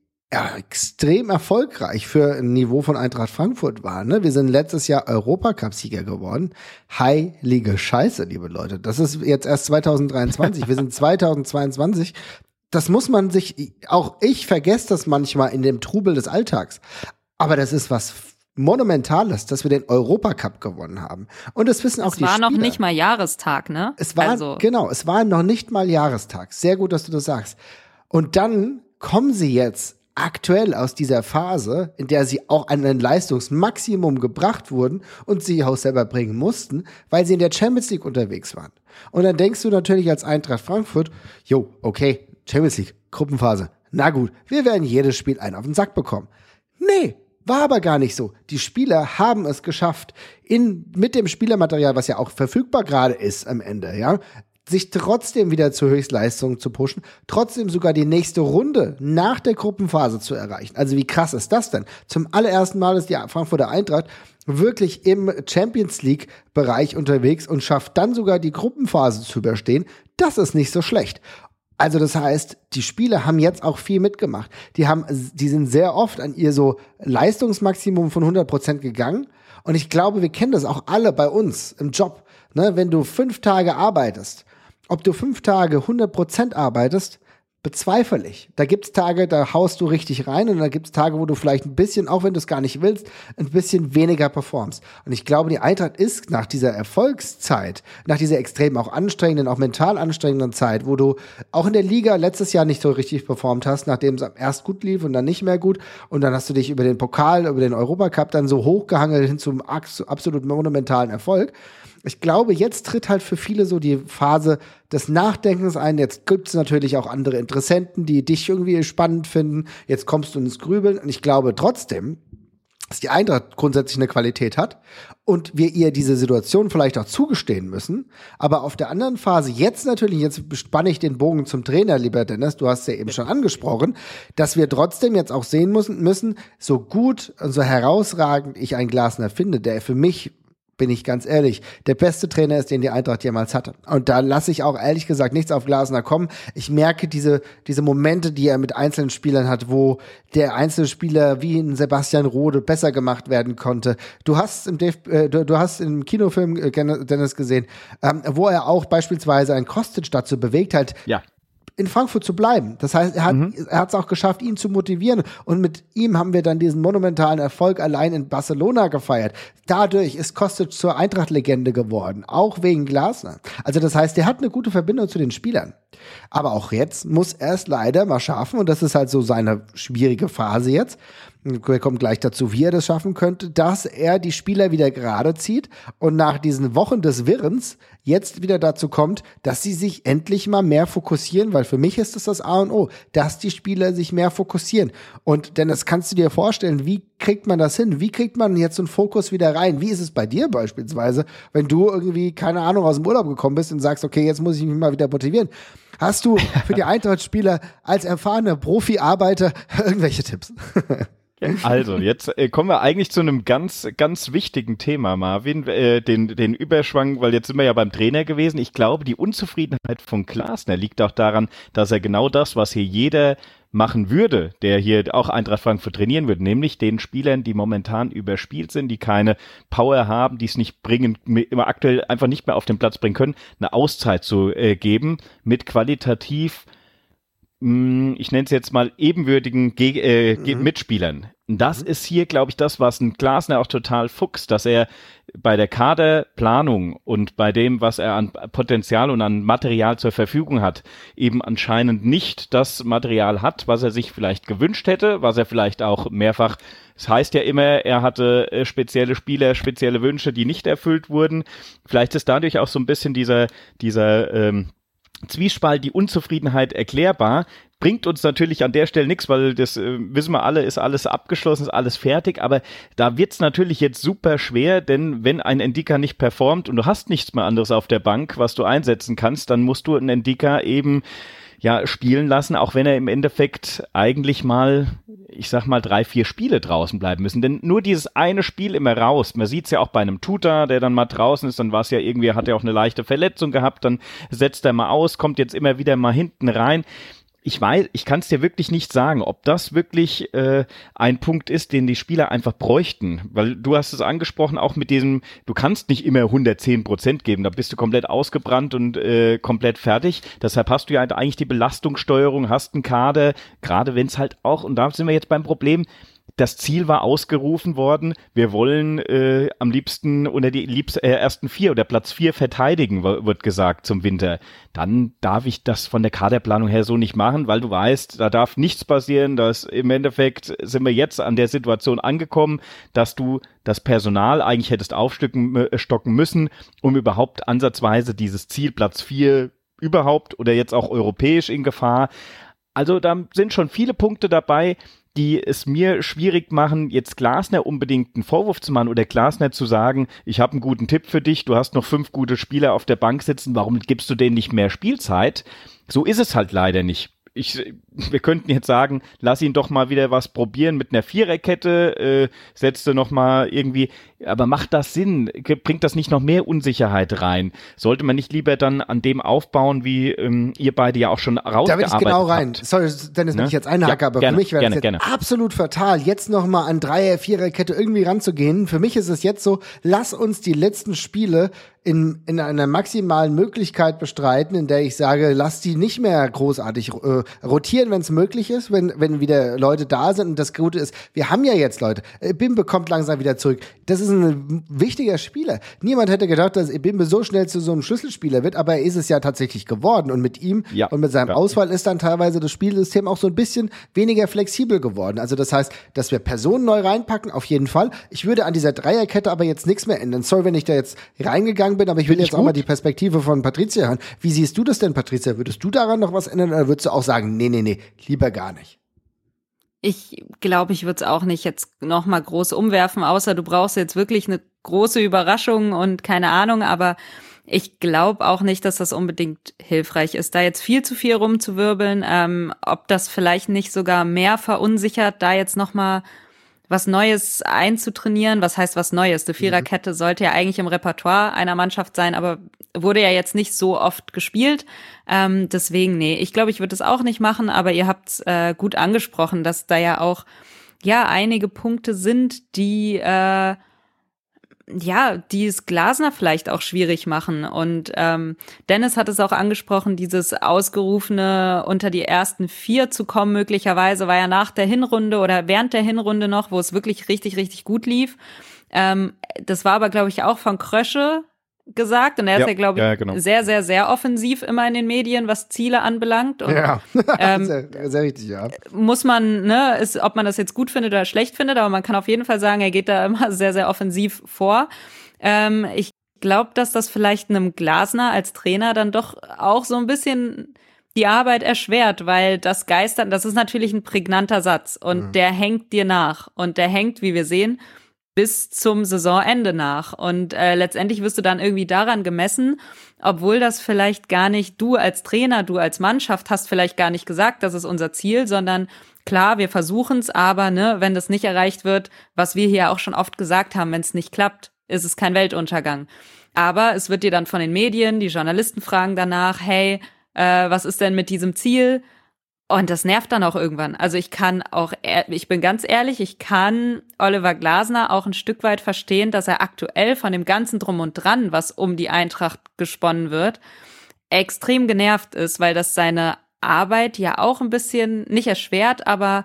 extrem erfolgreich für ein Niveau von Eintracht Frankfurt waren. Ne? Wir sind letztes Jahr Europacup-Sieger geworden. Heilige Scheiße, liebe Leute. Das ist jetzt erst 2023. Wir sind 2022. Das muss man sich, auch ich vergesse das manchmal in dem Trubel des Alltags. Aber das ist was Monumentales, dass wir den Europacup gewonnen haben. Und das wissen auch die Spieler. Es war noch nicht mal Jahrestag, ne? Es war noch nicht mal Jahrestag. Sehr gut, dass du das sagst. Und dann kommen sie jetzt aktuell aus dieser Phase, in der sie auch an ein Leistungsmaximum gebracht wurden und sie auch selber bringen mussten, weil sie in der Champions League unterwegs waren. Und dann denkst du natürlich als Eintracht Frankfurt, okay, Champions League, Gruppenphase, na gut, wir werden jedes Spiel einen auf den Sack bekommen. Nee, war aber gar nicht so. Die Spieler haben es geschafft, mit dem Spielermaterial, was ja auch verfügbar gerade ist am Ende, ja, sich trotzdem wieder zur Höchstleistung zu pushen, trotzdem sogar die nächste Runde nach der Gruppenphase zu erreichen. Also wie krass ist das denn? Zum allerersten Mal ist die Frankfurter Eintracht wirklich im Champions-League-Bereich unterwegs und schafft dann sogar die Gruppenphase zu überstehen. Das ist nicht so schlecht. Also das heißt, die Spieler haben jetzt auch viel mitgemacht. Die sind sehr oft an ihr so Leistungsmaximum von 100% gegangen. Und ich glaube, wir kennen das auch alle bei uns im Job. Ne, wenn du 5 Tage arbeitest, ob du 5 Tage 100% arbeitest, bezweifle ich. Da gibt's Tage, da haust du richtig rein und da gibt's Tage, wo du vielleicht ein bisschen, auch wenn du es gar nicht willst, ein bisschen weniger performst. Und ich glaube, die Eintracht ist nach dieser Erfolgszeit, nach dieser extrem auch anstrengenden, auch mental anstrengenden Zeit, wo du auch in der Liga letztes Jahr nicht so richtig performt hast, nachdem es erst gut lief und dann nicht mehr gut und dann hast du dich über den Pokal, über den Europacup dann so hochgehangelt hin zum absolut monumentalen Erfolg. Ich glaube, jetzt tritt halt für viele so die Phase des Nachdenkens ein. Jetzt gibt es natürlich auch andere Interessenten, die dich irgendwie spannend finden. Jetzt kommst du ins Grübeln. Und ich glaube trotzdem, dass die Eintracht grundsätzlich eine Qualität hat und wir ihr diese Situation vielleicht auch zugestehen müssen. Aber auf der anderen Phase jetzt spanne ich den Bogen zum Trainer, lieber Dennis, du hast ja eben schon angesprochen, dass wir trotzdem jetzt auch sehen müssen, so gut und so herausragend ich einen Glasner finde, der für mich, bin ich ganz ehrlich, der beste Trainer ist, den die Eintracht jemals hatte. Und da lasse ich auch ehrlich gesagt nichts auf Glasner kommen. Ich merke diese Momente, die er mit einzelnen Spielern hat, wo der einzelne Spieler wie ein Sebastian Rode besser gemacht werden konnte. Du hast im Kinofilm, Dennis, gesehen, wo er auch beispielsweise einen Kostic dazu bewegt hat, in Frankfurt zu bleiben. Das heißt, er hat es auch geschafft, ihn zu motivieren. Und mit ihm haben wir dann diesen monumentalen Erfolg allein in Barcelona gefeiert. Dadurch ist Kostic zur Eintracht-Legende geworden, auch wegen Glasner. Also das heißt, er hat eine gute Verbindung zu den Spielern. Aber auch jetzt muss er es leider mal schaffen, und das ist halt so seine schwierige Phase jetzt, wir kommen gleich dazu, wie er das schaffen könnte, dass er die Spieler wieder gerade zieht und nach diesen Wochen des Wirrens jetzt wieder dazu kommt, dass sie sich endlich mal mehr fokussieren, weil für mich ist das A und O, dass die Spieler sich mehr fokussieren. Und denn das kannst du dir vorstellen, wie kriegt man das hin? Wie kriegt man jetzt so einen Fokus wieder rein? Wie ist es bei dir beispielsweise, wenn du irgendwie, keine Ahnung, aus dem Urlaub gekommen bist und sagst, okay, jetzt muss ich mich mal wieder motivieren? Hast du für die Eintracht-Spieler als erfahrener Profi-Arbeiter irgendwelche Tipps? Also, jetzt kommen wir eigentlich zu einem ganz, ganz wichtigen Thema, Marvin, den Überschwang, weil jetzt sind wir ja beim Trainer gewesen. Ich glaube, die Unzufriedenheit von Glasner liegt auch daran, dass er genau das, was hier jeder machen würde, der hier auch Eintracht Frankfurt trainieren würde, nämlich den Spielern, die momentan überspielt sind, die keine Power haben, die es nicht bringen, immer aktuell einfach nicht mehr auf den Platz bringen können, eine Auszeit zu geben mit qualitativ ich nenne es jetzt mal ebenwürdigen Mitspielern. Das ist hier, glaube ich, das, was ein Glasner auch total fuchst, dass er bei der Kaderplanung und bei dem, was er an Potenzial und an Material zur Verfügung hat, eben anscheinend nicht das Material hat, was er sich vielleicht gewünscht hätte, was er vielleicht auch mehrfach, es heißt ja immer, er hatte spezielle Spieler, spezielle Wünsche, die nicht erfüllt wurden. Vielleicht ist dadurch auch so ein bisschen dieser Zwiespalt, die Unzufriedenheit erklärbar. Bringt uns natürlich an der Stelle nichts, weil das wissen wir alle, ist alles abgeschlossen, ist alles fertig, aber da wird's natürlich jetzt super schwer, denn wenn ein Ndicka nicht performt und du hast nichts mehr anderes auf der Bank, was du einsetzen kannst, dann musst du einen Ndicka eben spielen lassen, auch wenn er im Endeffekt eigentlich mal, ich sag mal, 3-4 Spiele draußen bleiben müssen. Denn nur dieses eine Spiel immer raus, man sieht's ja auch bei einem Tuta, der dann mal draußen ist, dann war es ja irgendwie, hat er auch eine leichte Verletzung gehabt, dann setzt er mal aus, kommt jetzt immer wieder mal hinten rein. Ich kann es dir wirklich nicht sagen, ob das wirklich ein Punkt ist, den die Spieler einfach bräuchten, weil du hast es angesprochen, auch mit diesem, du kannst nicht immer 110% geben, da bist du komplett ausgebrannt und komplett fertig, deshalb hast du ja eigentlich die Belastungssteuerung, hast einen Kader, gerade wenn es halt auch, und da sind wir jetzt beim Problem, das Ziel war ausgerufen worden, wir wollen am liebsten unter die ersten 4 oder Platz 4 verteidigen, wird gesagt zum Winter. Dann darf ich das von der Kaderplanung her so nicht machen, weil du weißt, da darf nichts passieren, dass im Endeffekt sind wir jetzt an der Situation angekommen, dass du das Personal eigentlich hättest aufstocken müssen, um überhaupt ansatzweise dieses Ziel Platz 4 überhaupt oder jetzt auch europäisch in Gefahr. Also da sind schon viele Punkte dabei, die es mir schwierig machen, jetzt Glasner unbedingt einen Vorwurf zu machen oder Glasner zu sagen, ich habe einen guten Tipp für dich, du hast noch 5 gute Spieler auf der Bank sitzen, warum gibst du denen nicht mehr Spielzeit? So ist es halt leider nicht. Wir könnten jetzt sagen, lass ihn doch mal wieder was probieren mit einer Viererkette, setze noch mal irgendwie, aber macht das Sinn? Bringt das nicht noch mehr Unsicherheit rein? Sollte man nicht lieber dann an dem aufbauen, wie ihr beide ja auch schon rausgearbeitet habt? Da will ich genau rein. Sorry, Dennis, wenn ich jetzt einhacke, aber für mich wäre es jetzt absolut fatal, jetzt noch mal an Dreier-, Viererkette irgendwie ranzugehen. Für mich ist es jetzt so, lass uns die letzten Spiele in einer maximalen Möglichkeit bestreiten, in der ich sage, lass die nicht mehr großartig rotieren, wenn es möglich ist, wenn wieder Leute da sind. Und das Gute ist, wir haben ja jetzt Leute. Ebimbe kommt langsam wieder zurück. Das ist ein wichtiger Spieler. Niemand hätte gedacht, dass Ebimbe so schnell zu so einem Schlüsselspieler wird, aber er ist es ja tatsächlich geworden. Und mit ihm und mit seinem Ausfall ist dann teilweise das Spielsystem auch so ein bisschen weniger flexibel geworden. Also das heißt, dass wir Personen neu reinpacken, auf jeden Fall. Ich würde an dieser Dreierkette aber jetzt nichts mehr ändern. Sorry, wenn ich da jetzt reingegangen bin, aber ich will jetzt auch mal die Perspektive von Patricia hören. Wie siehst du das denn, Patricia? Würdest du daran noch was ändern oder würdest du auch sagen, nee, lieber gar nicht? Ich glaube, ich würde es auch nicht jetzt noch mal groß umwerfen, außer du brauchst jetzt wirklich eine große Überraschung und keine Ahnung, aber ich glaube auch nicht, dass das unbedingt hilfreich ist, da jetzt viel zu viel rumzuwirbeln, ob das vielleicht nicht sogar mehr verunsichert, da jetzt noch mal was Neues einzutrainieren. Was heißt was Neues? Die Viererkette sollte ja eigentlich im Repertoire einer Mannschaft sein, aber wurde ja jetzt nicht so oft gespielt. Deswegen, nee, ich glaube, ich würde es auch nicht machen, aber ihr habt gut angesprochen, dass da ja auch einige Punkte sind, die die es Glasner vielleicht auch schwierig machen. Und Dennis hat es auch angesprochen, dieses ausgerufene unter die ersten 4 zu kommen, möglicherweise war ja nach der Hinrunde oder während der Hinrunde noch, wo es wirklich richtig, richtig gut lief. Das war aber, glaube ich, auch von Krösche gesagt. Und er ist glaube ich, genau, sehr, sehr, sehr offensiv immer in den Medien, was Ziele anbelangt. Und, sehr, sehr richtig, ja. Muss man, ob man das jetzt gut findet oder schlecht findet, aber man kann auf jeden Fall sagen, er geht da immer sehr, sehr offensiv vor. Ich glaube, dass das vielleicht einem Glasner als Trainer dann doch auch so ein bisschen die Arbeit erschwert, weil das Geistern, das ist natürlich ein prägnanter Satz und der hängt dir nach und der hängt, wie wir sehen, bis zum Saisonende nach. Und letztendlich wirst du dann irgendwie daran gemessen, obwohl das vielleicht gar nicht du als Trainer, du als Mannschaft hast vielleicht gar nicht gesagt, das ist unser Ziel, sondern klar, wir versuchen es, aber wenn das nicht erreicht wird, was wir hier auch schon oft gesagt haben, wenn es nicht klappt, ist es kein Weltuntergang. Aber es wird dir dann von den Medien, die Journalisten fragen danach, hey, was ist denn mit diesem Ziel? Und das nervt dann auch irgendwann. Also ich bin ganz ehrlich, ich kann Oliver Glasner auch ein Stück weit verstehen, dass er aktuell von dem ganzen Drum und Dran, was um die Eintracht gesponnen wird, extrem genervt ist, weil das seine Arbeit ja auch ein bisschen, nicht erschwert, aber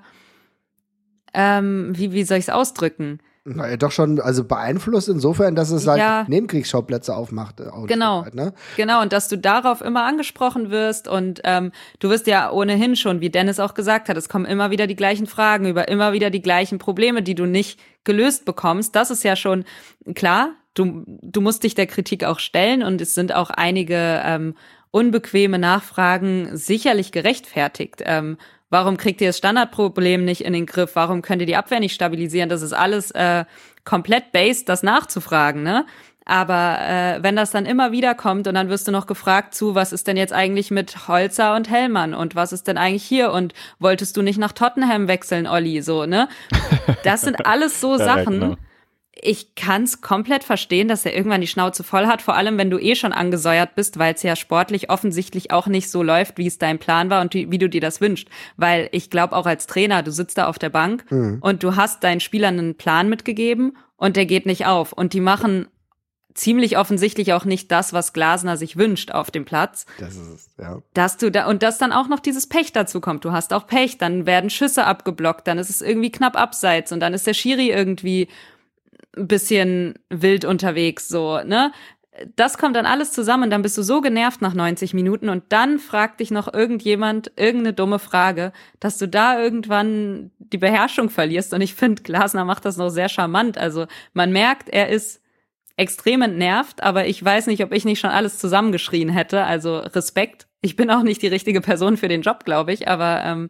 wie soll ich es ausdrücken? Naja, doch schon, also beeinflusst insofern, dass es halt Nebenkriegsschauplätze aufmacht. Genau, Weit, ne? Genau, und dass du darauf immer angesprochen wirst und du wirst ja ohnehin schon, wie Dennis auch gesagt hat, es kommen immer wieder die gleichen Fragen über immer wieder die gleichen Probleme, die du nicht gelöst bekommst. Das ist ja schon klar, du musst dich der Kritik auch stellen und es sind auch einige unbequeme Nachfragen sicherlich gerechtfertigt. Warum kriegt ihr das Standardproblem nicht in den Griff? Warum könnt ihr die Abwehr nicht stabilisieren? Das ist alles komplett based, das nachzufragen, ne? Aber wenn das dann immer wieder kommt und dann wirst du noch gefragt was ist denn jetzt eigentlich mit Holzer und Hellmann und was ist denn eigentlich hier und wolltest du nicht nach Tottenham wechseln, Olli, so, ne? Das sind alles so Sachen. Genau. Ich kann's komplett verstehen, dass er irgendwann die Schnauze voll hat, vor allem wenn du schon angesäuert bist, weil es ja sportlich offensichtlich auch nicht so läuft, wie es dein Plan war und wie du dir das wünschst. Weil ich glaube auch als Trainer, du sitzt da auf der Bank und du hast deinen Spielern einen Plan mitgegeben und der geht nicht auf. Und die machen ziemlich offensichtlich auch nicht das, was Glasner sich wünscht auf dem Platz. Das ist es, ja. Und dass dann auch noch dieses Pech dazu kommt. Du hast auch Pech, dann werden Schüsse abgeblockt, dann ist es irgendwie knapp abseits und dann ist der Schiri irgendwie ein bisschen wild unterwegs, so, ne? Das kommt dann alles zusammen und dann bist du so genervt nach 90 Minuten und dann fragt dich noch irgendjemand irgendeine dumme Frage, dass du da irgendwann die Beherrschung verlierst und ich finde, Glasner macht das noch sehr charmant. Also man merkt, er ist extrem entnervt, aber ich weiß nicht, ob ich nicht schon alles zusammengeschrien hätte, also Respekt. Ich bin auch nicht die richtige Person für den Job, glaube ich, aber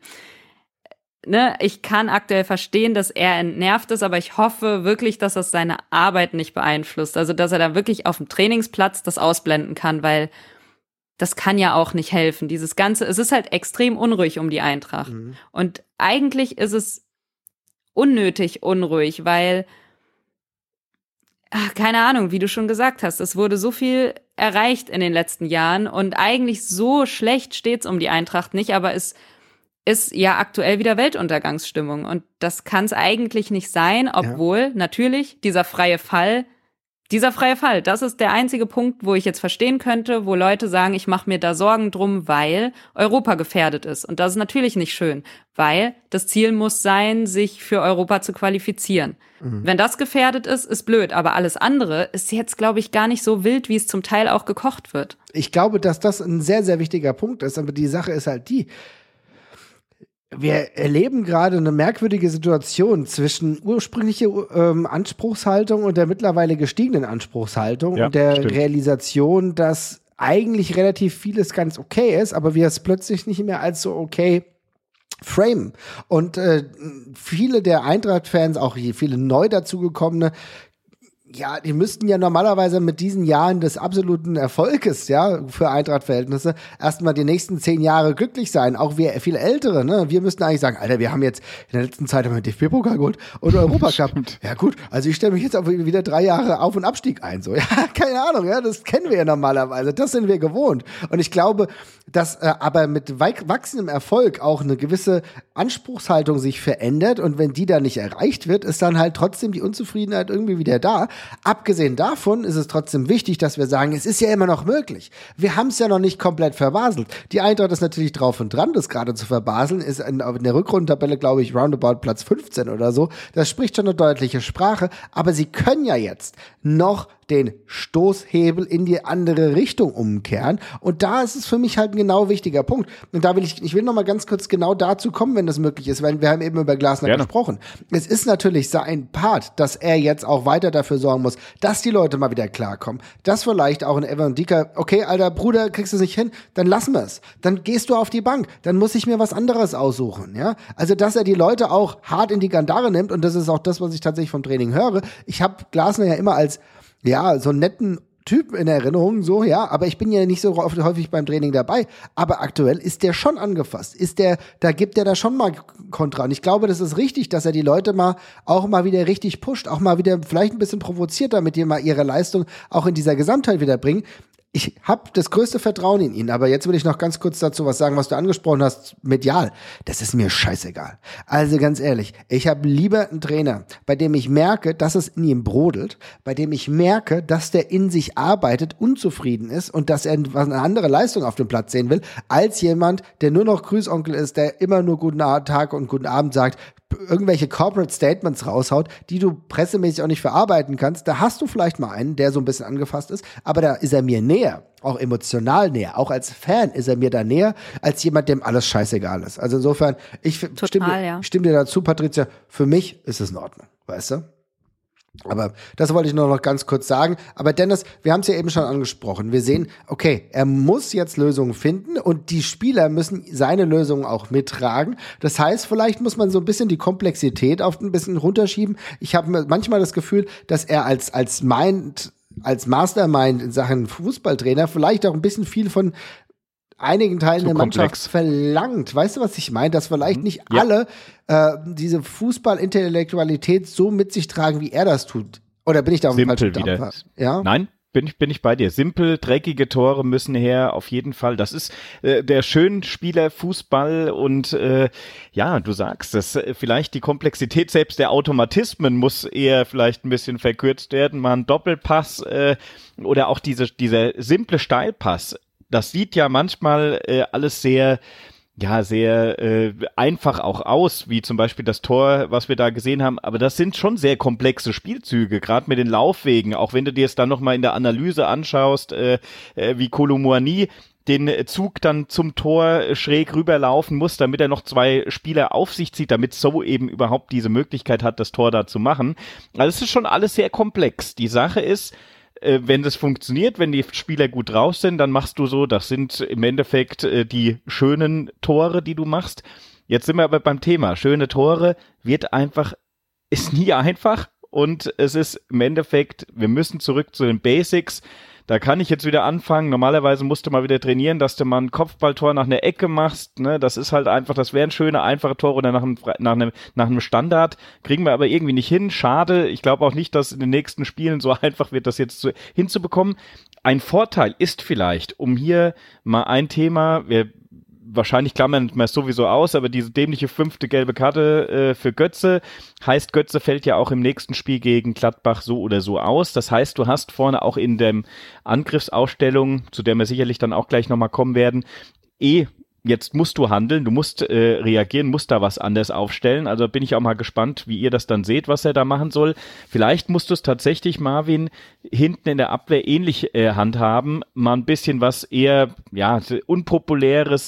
ich kann aktuell verstehen, dass er entnervt ist, aber ich hoffe wirklich, dass das seine Arbeit nicht beeinflusst. Also, dass er da wirklich auf dem Trainingsplatz das ausblenden kann, weil das kann ja auch nicht helfen. Es ist halt extrem unruhig um die Eintracht. Und eigentlich ist es unnötig unruhig, weil, keine Ahnung, wie du schon gesagt hast, es wurde so viel erreicht in den letzten Jahren und eigentlich so schlecht steht's um die Eintracht nicht, aber es ist ja aktuell wieder Weltuntergangsstimmung und das kann es eigentlich nicht sein, obwohl natürlich dieser freie Fall, das ist der einzige Punkt, wo ich jetzt verstehen könnte, wo Leute sagen, ich mache mir da Sorgen drum, weil Europa gefährdet ist. Und das ist natürlich nicht schön, weil das Ziel muss sein, sich für Europa zu qualifizieren. Wenn das gefährdet ist, ist blöd, aber alles andere ist jetzt, glaube ich, gar nicht so wild, wie es zum Teil auch gekocht wird. Ich glaube, dass das ein sehr, sehr wichtiger Punkt ist, aber die Sache ist halt wir erleben gerade eine merkwürdige Situation zwischen ursprünglicher Anspruchshaltung und der mittlerweile gestiegenen Anspruchshaltung und der Realisation, dass eigentlich relativ vieles ganz okay ist, aber wir es plötzlich nicht mehr als so okay framen. Und viele der Eintracht-Fans, auch viele neu dazugekommene, ja, die müssten ja normalerweise mit diesen Jahren des absoluten Erfolges, für Eintracht-Verhältnisse erstmal die nächsten 10 Jahre glücklich sein. Auch wir viel Ältere, ne? Wir müssten eigentlich sagen, Alter, wir haben jetzt in der letzten Zeit den DFB-Pokal geholt und Europacup. Ja gut, also ich stelle mich jetzt auch wieder 3 Jahre Auf- und Abstieg ein, so. Ja, keine Ahnung, das kennen wir ja normalerweise. Das sind wir gewohnt. Und ich glaube, dass aber mit wachsendem Erfolg auch eine gewisse Anspruchshaltung sich verändert und wenn die dann nicht erreicht wird, ist dann halt trotzdem die Unzufriedenheit irgendwie wieder da. Abgesehen davon ist es trotzdem wichtig, dass wir sagen, es ist ja immer noch möglich. Wir haben es ja noch nicht komplett verbaselt. Die Eintracht ist natürlich drauf und dran, das gerade zu verbaseln, ist in der Rückrundentabelle, glaube ich, roundabout Platz 15 oder so. Das spricht schon eine deutliche Sprache, aber sie können ja jetzt noch den Stoßhebel in die andere Richtung umkehren. Und da ist es für mich halt ein genau wichtiger Punkt. Und da ich will noch mal ganz kurz genau dazu kommen, wenn das möglich ist, weil wir haben eben über Glasner gesprochen. Es ist natürlich sein Part, dass er jetzt auch weiter dafür sorgen muss, dass die Leute mal wieder klarkommen. Dass vielleicht auch ein Evan Dika, okay, alter Bruder, kriegst du es nicht hin, dann lassen wir es. Dann gehst du auf die Bank. Dann muss ich mir was anderes aussuchen, ja. Also, dass er die Leute auch hart in die Kandare nimmt und das ist auch das, was ich tatsächlich vom Training höre. Ich habe Glasner ja immer als so einen netten Typ in Erinnerung, aber ich bin ja nicht so häufig beim Training dabei. Aber aktuell ist der schon angefasst. Da gibt er da schon mal Kontra. Und ich glaube, das ist richtig, dass er die Leute auch mal wieder richtig pusht, auch mal wieder vielleicht ein bisschen provoziert, damit die mal ihre Leistung auch in dieser Gesamtheit wieder bringen. ich habe das größte Vertrauen in ihn, aber jetzt will ich noch ganz kurz dazu was sagen, was du angesprochen hast, medial. Das ist mir scheißegal. Also ganz ehrlich, ich habe lieber einen Trainer, bei dem ich merke, dass es in ihm brodelt, bei dem ich merke, dass der in sich arbeitet, unzufrieden ist und dass er eine andere Leistung auf dem Platz sehen will, als jemand, der nur noch Grüßonkel ist, der immer nur guten Tag und guten Abend sagt, irgendwelche Corporate Statements raushaut, die du pressemäßig auch nicht verarbeiten kannst. Da hast du vielleicht mal einen, der so ein bisschen angefasst ist, aber da ist er mir näher, auch emotional näher, auch als Fan ist er mir da näher, als jemand, dem alles scheißegal ist. Also insofern, ich stimme dir dazu, Patricia, für mich ist es in Ordnung, weißt du? Aber das wollte ich nur noch ganz kurz sagen. Aber Dennis, wir haben es ja eben schon angesprochen. Wir sehen, okay, er muss jetzt Lösungen finden und die Spieler müssen seine Lösungen auch mittragen. Das heißt, vielleicht muss man so ein bisschen die Komplexität auf ein bisschen runterschieben. Ich habe manchmal das Gefühl, dass er als Mastermind in Sachen Fußballtrainer vielleicht auch ein bisschen viel von einigen Teilen der Mannschaft verlangt. Weißt du, was ich meine? Dass vielleicht nicht alle diese Fußball-Intellektualität so mit sich tragen, wie er das tut. Oder bin ich da auf dem falschen Dampfer? Ja? Nein, bin ich bei dir. Simpel, dreckige Tore müssen her, auf jeden Fall. Das ist der Schönspieler Fußball und du sagst es, vielleicht die Komplexität selbst der Automatismen muss eher vielleicht ein bisschen verkürzt werden. Mal ein Doppelpass oder auch dieser simple Steilpass. Das sieht ja manchmal alles sehr einfach auch aus, wie zum Beispiel das Tor, was wir da gesehen haben. Aber das sind schon sehr komplexe Spielzüge, gerade mit den Laufwegen. Auch wenn du dir es dann nochmal in der Analyse anschaust, wie Kolo Muani den Zug dann zum Tor schräg rüberlaufen muss, damit er noch 2 Spieler auf sich zieht, damit So eben überhaupt diese Möglichkeit hat, das Tor da zu machen. Also es ist schon alles sehr komplex. Die Sache ist, wenn das funktioniert, wenn die Spieler gut drauf sind, dann machst du so, das sind im Endeffekt die schönen Tore, die du machst. Jetzt sind wir aber beim Thema. Schöne Tore ist nie einfach und es ist im Endeffekt, wir müssen zurück zu den Basics. Da kann ich jetzt wieder anfangen. Normalerweise musst du mal wieder trainieren, dass du mal ein Kopfballtor nach einer Ecke machst. Ne? Das ist halt einfach, das wären schöne, einfache Tore oder nach einem Standard. Kriegen wir aber irgendwie nicht hin. Schade. Ich glaube auch nicht, dass in den nächsten Spielen so einfach wird, das jetzt hinzubekommen. Ein Vorteil ist vielleicht, um hier mal ein Thema, wahrscheinlich klammern wir es sowieso aus, aber diese dämliche 5. gelbe Karte für Götze heißt, Götze fällt ja auch im nächsten Spiel gegen Gladbach so oder so aus. Das heißt, du hast vorne auch in der Angriffsausstellung, zu der wir sicherlich dann auch gleich nochmal kommen werden, jetzt musst du handeln, du musst reagieren, musst da was anders aufstellen. Also bin ich auch mal gespannt, wie ihr das dann seht, was er da machen soll. Vielleicht musst du es tatsächlich, Marvin, hinten in der Abwehr ähnlich handhaben. Mal ein bisschen was eher, unpopuläres,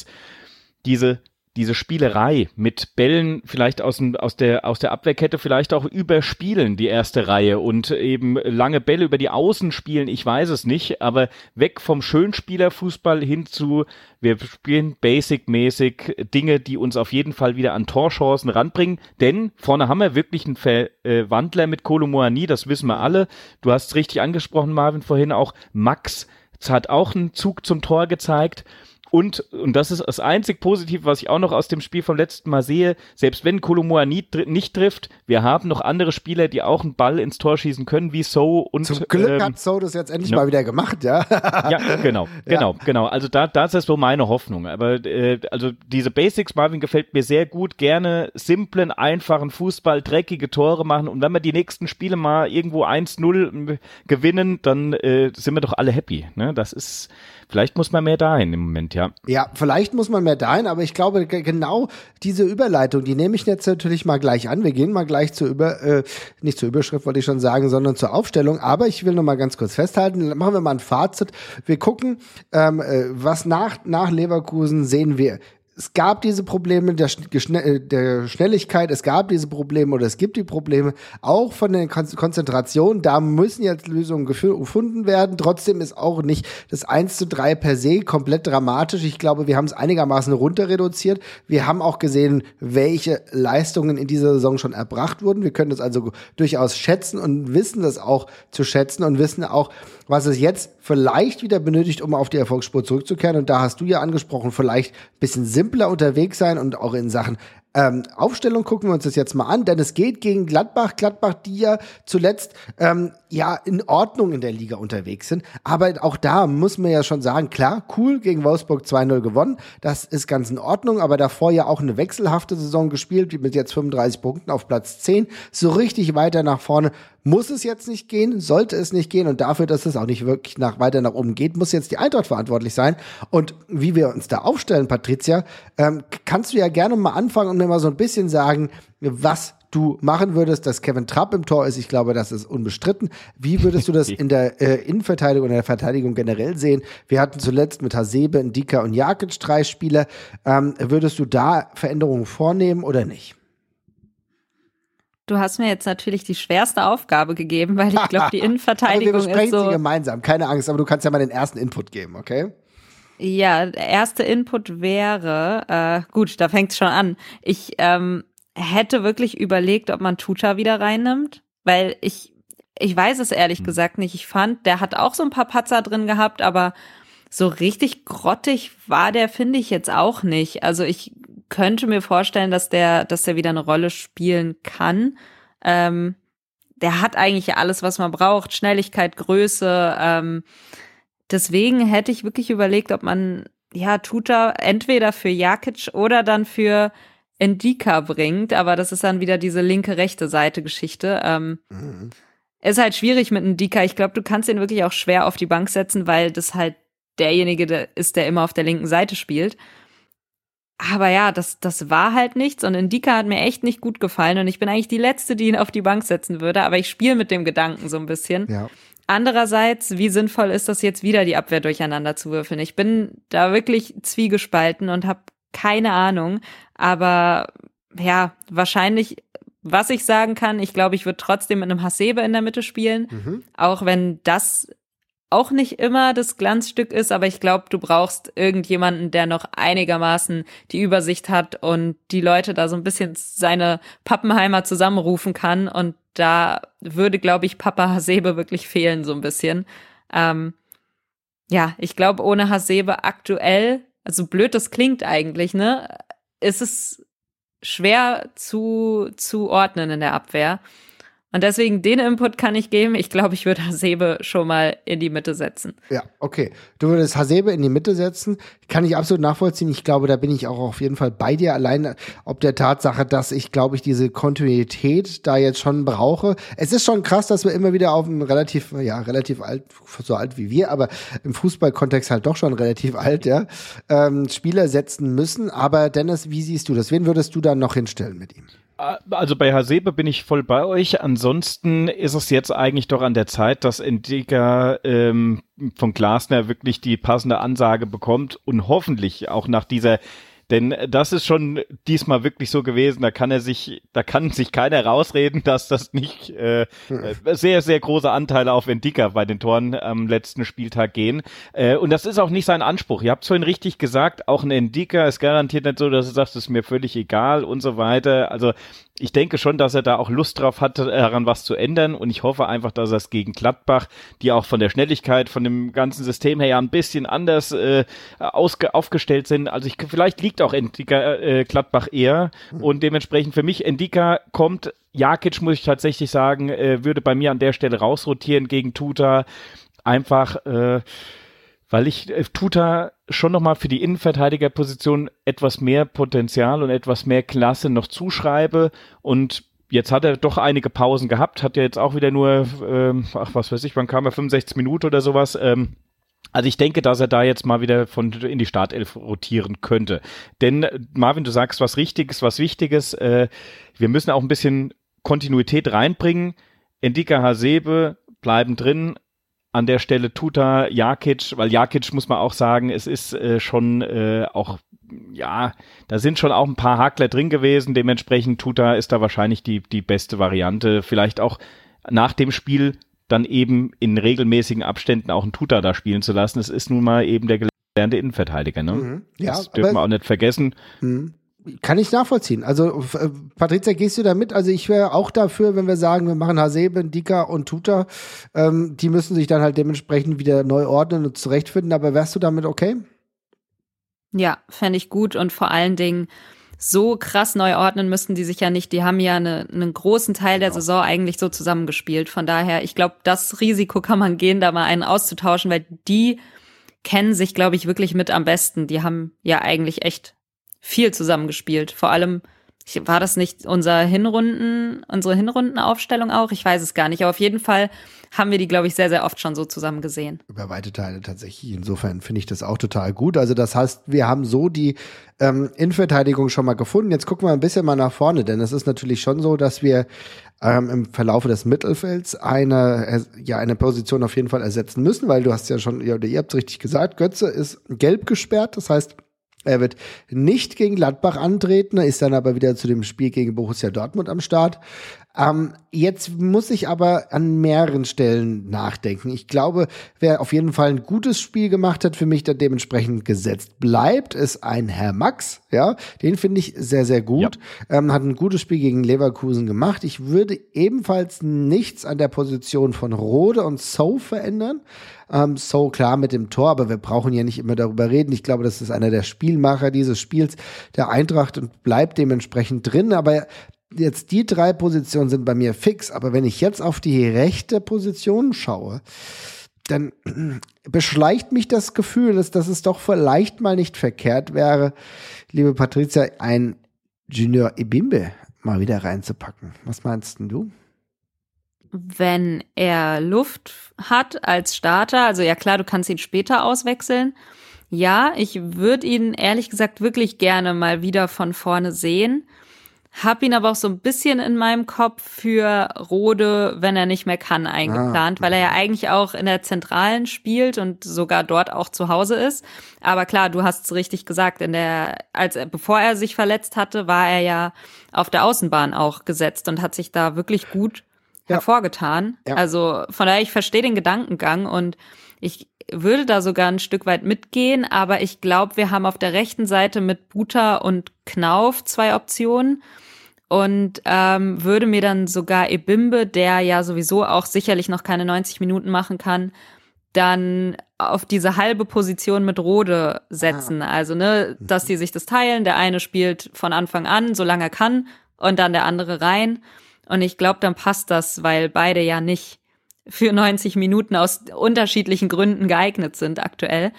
diese Spielerei mit Bällen vielleicht aus der Abwehrkette vielleicht auch überspielen, die erste Reihe und eben lange Bälle über die Außen spielen, ich weiß es nicht, aber weg vom Schönspielerfußball hin zu, wir spielen basic-mäßig Dinge, die uns auf jeden Fall wieder an Torchancen ranbringen, denn vorne haben wir wirklich einen Verwandler mit Kolo Muani, das wissen wir alle. Du hast es richtig angesprochen, Marvin, vorhin auch, Max hat auch einen Zug zum Tor gezeigt. Und das ist das einzig Positive, was ich auch noch aus dem Spiel vom letzten Mal sehe, selbst wenn Kolo Muani nicht trifft, wir haben noch andere Spieler, die auch einen Ball ins Tor schießen können, wie So und zum Glück hat So das jetzt endlich mal wieder gemacht, ja. Ja, genau. Also das ist so meine Hoffnung. Aber also diese Basics, Marvin, gefällt mir sehr gut. Gerne simplen, einfachen Fußball, dreckige Tore machen. Und wenn wir die nächsten Spiele mal irgendwo 1-0 gewinnen, dann sind wir doch alle happy. Ne? Das ist, vielleicht muss man mehr dahin im Moment, ja. Ja, vielleicht muss man mehr dahin, aber ich glaube, genau diese Überleitung, die nehme ich jetzt natürlich mal gleich an. Wir gehen mal gleich nicht zur Überschrift, wollte ich schon sagen, sondern zur Aufstellung. Aber ich will noch mal ganz kurz festhalten, machen wir mal ein Fazit. Wir gucken, was nach Leverkusen sehen wir. Es gab diese Probleme der Schnelligkeit, es gab diese Probleme oder es gibt die Probleme auch von der Konzentration. Da müssen jetzt Lösungen gefunden werden. Trotzdem ist auch nicht das 1:3 per se komplett dramatisch. Ich glaube, wir haben es einigermaßen runter reduziert. Wir haben auch gesehen, welche Leistungen in dieser Saison schon erbracht wurden. Wir können das also durchaus schätzen und wissen das auch zu schätzen und wissen auch, was es jetzt vielleicht wieder benötigt, um auf die Erfolgsspur zurückzukehren. Und da hast du ja angesprochen, vielleicht ein bisschen simpler unterwegs sein und auch in Sachen Aufstellung gucken wir uns das jetzt mal an, denn es geht gegen Gladbach, die ja zuletzt in Ordnung in der Liga unterwegs sind, aber auch da muss man ja schon sagen, klar, cool, gegen Wolfsburg 2-0 gewonnen, das ist ganz in Ordnung, aber davor ja auch eine wechselhafte Saison gespielt, mit jetzt 35 Punkten auf Platz 10, so richtig weiter nach vorne muss es jetzt nicht gehen, sollte es nicht gehen und dafür, dass es auch nicht wirklich weiter nach oben geht, muss jetzt die Eintracht verantwortlich sein und wie wir uns da aufstellen, Patricia, kannst du ja gerne mal anfangen und mir mal so ein bisschen sagen, was du machen würdest, dass Kevin Trapp im Tor ist. Ich glaube, das ist unbestritten. Wie würdest du das in der Innenverteidigung und in der Verteidigung generell sehen? Wir hatten zuletzt mit Hasebe, Ndika und Jakic 3 Spieler. Würdest du da Veränderungen vornehmen oder nicht? Du hast mir jetzt natürlich die schwerste Aufgabe gegeben, weil ich glaube, die Innenverteidigung aber wir besprechen ist so. Sie gemeinsam, keine Angst, aber du kannst ja mal den ersten Input geben, okay? Ja, der erste Input wäre, gut, da fängt's schon an. Ich hätte wirklich überlegt, ob man Tuta wieder reinnimmt, weil ich weiß es ehrlich gesagt nicht. Ich fand, der hat auch so ein paar Patzer drin gehabt, aber so richtig grottig war der, finde ich jetzt auch nicht. Also ich könnte mir vorstellen, dass der wieder eine Rolle spielen kann. Der hat eigentlich alles, was man braucht. Schnelligkeit, Größe. Deswegen hätte ich wirklich überlegt, ob man Tuta entweder für Jakic oder dann für Ndika bringt. Aber das ist dann wieder diese linke-rechte Seite-Geschichte. Ist halt schwierig mit Ndika. Ich glaube, du kannst ihn wirklich auch schwer auf die Bank setzen, weil das halt derjenige ist, der immer auf der linken Seite spielt. Aber ja, das war halt nichts und Ndika hat mir echt nicht gut gefallen und ich bin eigentlich die Letzte, die ihn auf die Bank setzen würde, aber ich spiele mit dem Gedanken so ein bisschen. Ja. Andererseits, wie sinnvoll ist das jetzt wieder, die Abwehr durcheinander zu würfeln? Ich bin da wirklich zwiegespalten und habe keine Ahnung, aber ja, wahrscheinlich, was ich sagen kann, ich glaube, ich würde trotzdem mit einem Hasebe in der Mitte spielen, auch wenn das auch nicht immer das Glanzstück ist, aber ich glaube, du brauchst irgendjemanden, der noch einigermaßen die Übersicht hat und die Leute da so ein bisschen seine Pappenheimer zusammenrufen kann und da würde, glaube ich, Papa Hasebe wirklich fehlen so ein bisschen. Ich glaube, ohne Hasebe aktuell, also blöd das klingt eigentlich, ne, ist es schwer zu ordnen in der Abwehr. Und deswegen den Input kann ich geben. Ich glaube, ich würde Hasebe schon mal in die Mitte setzen. Ja, okay. Du würdest Hasebe in die Mitte setzen. Kann ich absolut nachvollziehen. Ich glaube, da bin ich auch auf jeden Fall bei dir. Allein ob der Tatsache, dass ich, glaube ich, diese Kontinuität da jetzt schon brauche. Es ist schon krass, dass wir immer wieder auf einem relativ alt, so alt wie wir, aber im Fußballkontext halt doch schon relativ alt, Spieler setzen müssen. Aber Dennis, wie siehst du das? Wen würdest du dann noch hinstellen mit ihm? Also bei Hasebe bin ich voll bei euch. Ansonsten ist es jetzt eigentlich doch an der Zeit, dass Ndika von Glasner wirklich die passende Ansage bekommt und hoffentlich auch nach dieser, denn das ist schon diesmal wirklich so gewesen, da kann sich keiner rausreden, dass das nicht sehr, sehr große Anteile auf Ndika bei den Toren am letzten Spieltag gehen. Und das ist auch nicht sein Anspruch. Ihr habt es vorhin richtig gesagt, auch ein Ndika ist garantiert nicht so, dass er sagt, es ist mir völlig egal und so weiter. Also ich denke schon, dass er da auch Lust drauf hat, daran was zu ändern und ich hoffe einfach, dass er es gegen Gladbach, die auch von der Schnelligkeit, von dem ganzen System her ja ein bisschen anders aufgestellt sind. Also vielleicht liegt auch Ndika Gladbach eher und dementsprechend für mich Ndika kommt, Jakic muss ich tatsächlich sagen, würde bei mir an der Stelle rausrotieren gegen Tuta, einfach weil ich Tuta schon nochmal für die Innenverteidigerposition etwas mehr Potenzial und etwas mehr Klasse noch zuschreibe und jetzt hat er doch einige Pausen gehabt, hat ja jetzt auch wieder nur, wann kam er, 65 Minuten oder sowas, also ich denke, dass er da jetzt mal wieder in die Startelf rotieren könnte. Denn Marvin, du sagst was Richtiges, was Wichtiges, wir müssen auch ein bisschen Kontinuität reinbringen, Ndika, Hasebe bleiben drin, an der Stelle Tuta, Jakic, weil Jakic muss man auch sagen, es ist schon auch, da sind schon auch ein paar Hakler drin gewesen, dementsprechend Tuta ist da wahrscheinlich die beste Variante, vielleicht auch nach dem Spiel dann eben in regelmäßigen Abständen auch einen Tuta da spielen zu lassen, es ist nun mal eben der gelernte Innenverteidiger, ne? Ja, das dürfen wir auch nicht vergessen. Kann ich nachvollziehen. Also, Patricia, gehst du da mit? Also, ich wäre auch dafür, wenn wir sagen, wir machen Hasebe, Ndika und Tuta. Die müssen sich dann halt dementsprechend wieder neu ordnen und zurechtfinden. Aber wärst du damit okay? Ja, fände ich gut. Und vor allen Dingen so krass neu ordnen müssten die sich ja nicht. Die haben ja einen großen Teil der Saison eigentlich so zusammengespielt. Von daher, ich glaube, das Risiko kann man gehen, da mal einen auszutauschen, weil die kennen sich, glaube ich, wirklich mit am besten. Die haben ja eigentlich echt viel zusammengespielt. Vor allem, war das nicht unsere Hinrundenaufstellung auch? Ich weiß es gar nicht. Aber auf jeden Fall haben wir die, glaube ich, sehr, sehr oft schon so zusammen gesehen. Über weite Teile tatsächlich. Insofern finde ich das auch total gut. Also das heißt, wir haben so die Innenverteidigung schon mal gefunden. Jetzt gucken wir ein bisschen mal nach vorne, denn es ist natürlich schon so, dass wir im Verlaufe des Mittelfelds eine Position auf jeden Fall ersetzen müssen, weil du hast ja schon, ihr habt es richtig gesagt, Götze ist gelb gesperrt. Das heißt, er wird nicht gegen Gladbach antreten, ist dann aber wieder zu dem Spiel gegen Borussia Dortmund am Start. Jetzt muss ich aber an mehreren Stellen nachdenken. Ich glaube, wer auf jeden Fall ein gutes Spiel gemacht hat, für mich dann dementsprechend gesetzt bleibt, ist ein Herr Max. Ja, den finde ich sehr, sehr gut. Ja. Hat ein gutes Spiel gegen Leverkusen gemacht. Ich würde ebenfalls nichts an der Position von Rode und So verändern. So klar mit dem Tor, aber wir brauchen ja nicht immer darüber reden. Ich glaube, das ist einer der Spielmacher dieses Spiels der Eintracht und bleibt dementsprechend drin. Aber jetzt die 3 Positionen sind bei mir fix. Aber wenn ich jetzt auf die rechte Position schaue, dann beschleicht mich das Gefühl, dass es doch vielleicht mal nicht verkehrt wäre, liebe Patricia, ein Junior Ebimbe mal wieder reinzupacken. Was meinst denn du? Wenn er Luft hat als Starter, also ja klar, du kannst ihn später auswechseln. Ja, ich würde ihn ehrlich gesagt wirklich gerne mal wieder von vorne sehen. Hab ihn aber auch so ein bisschen in meinem Kopf für Rode, wenn er nicht mehr kann, eingeplant, weil er ja eigentlich auch in der Zentralen spielt und sogar dort auch zu Hause ist. Aber klar, du hast es richtig gesagt, bevor er sich verletzt hatte, war er ja auf der Außenbahn auch gesetzt und hat sich da wirklich gut hervorgetan. Ja. Also von daher, ich verstehe den Gedankengang und ich würde da sogar ein Stück weit mitgehen, aber ich glaube, wir haben auf der rechten Seite mit Buta und Knauf 2 Optionen und würde mir dann sogar Ebimbe, der ja sowieso auch sicherlich noch keine 90 Minuten machen kann, dann auf diese halbe Position mit Rode setzen. Also, dass die sich das teilen. Der eine spielt von Anfang an, solange er kann, und dann der andere rein. Und ich glaube, dann passt das, weil beide ja nicht für 90 Minuten aus unterschiedlichen Gründen geeignet sind aktuell.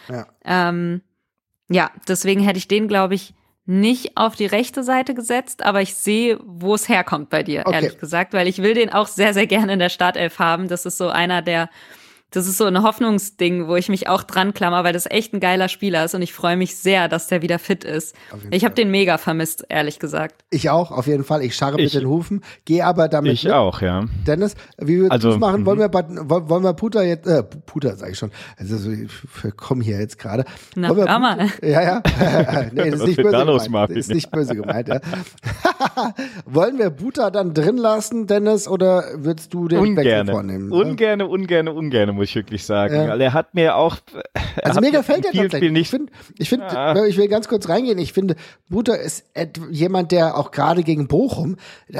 Ja, deswegen hätte ich den, glaube ich, nicht auf die rechte Seite gesetzt, aber ich sehe, wo es herkommt bei dir, ehrlich gesagt, weil ich will den auch sehr, sehr gerne in der Startelf haben. Das ist so das ist so ein Hoffnungsding, wo ich mich auch dran klammer, weil das echt ein geiler Spieler ist und ich freue mich sehr, dass der wieder fit ist. Ich habe den mega vermisst, ehrlich gesagt. Ich auch, auf jeden Fall. Ich scharre mit den Hufen, gehe aber damit Ich mit. Auch, ja. Dennis, wie wir das machen, wollen wir Puta jetzt, Puta sag ich schon, also ich komme hier jetzt gerade. Na, mal. Ja. Nee, das ist nicht böse gemeint. Das ist nicht böse gemeint, ja. Wollen wir Puta dann drin lassen, Dennis, oder würdest du den Wechsel vornehmen? Ungerne, muss ich wirklich sagen. Ja. Er hat mir auch. Also mir gefällt er tatsächlich. Ich will ganz kurz reingehen. Ich finde, Buta ist jemand, der auch gerade gegen Bochum,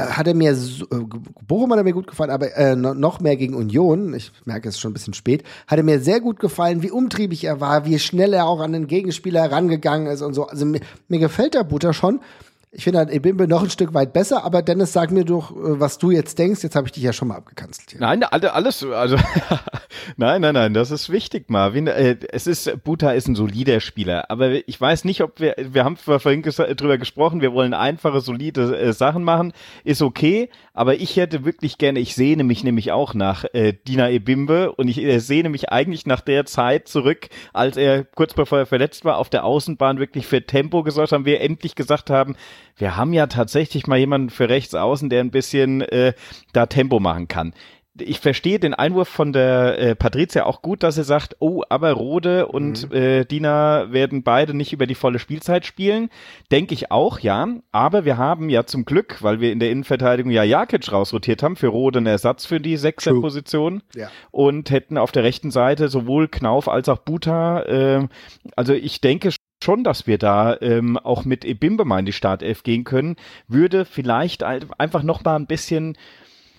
Bochum hat er mir gut gefallen, aber noch mehr gegen Union, ich merke, es ist schon ein bisschen spät, hat er mir sehr gut gefallen, wie umtriebig er war, wie schnell er auch an den Gegenspieler herangegangen ist und so. Also mir gefällt der Buta schon. Ich finde halt Ebimbe noch ein Stück weit besser, aber Dennis, sag mir doch, was du jetzt denkst. Jetzt habe ich dich ja schon mal abgekanzelt hier. Nein, alles, also nein, das ist wichtig, Marvin. Buta ist ein solider Spieler, aber ich weiß nicht, ob wir haben vorhin drüber gesprochen, wir wollen einfache, solide Sachen machen, ist okay, aber ich hätte wirklich gerne, ich sehne mich nämlich auch nach Dina Ebimbe und ich sehne mich eigentlich nach der Zeit zurück, als er kurz bevor er verletzt war, auf der Außenbahn wirklich für Tempo gesorgt haben, wir endlich gesagt haben, wir haben ja tatsächlich mal jemanden für rechts außen, der ein bisschen da Tempo machen kann. Ich verstehe den Einwurf von der Patricia auch gut, dass sie sagt, aber Rode und Dina werden beide nicht über die volle Spielzeit spielen. Denke ich auch, ja. Aber wir haben ja zum Glück, weil wir in der Innenverteidigung ja Jakic rausrotiert haben, für Rode einen Ersatz für die Sechser-Position. Ja. Und hätten auf der rechten Seite sowohl Knauf als auch Buta. Also ich denke schon, dass wir da auch mit Ebimbe mal in die Startelf gehen können, würde vielleicht einfach noch mal ein bisschen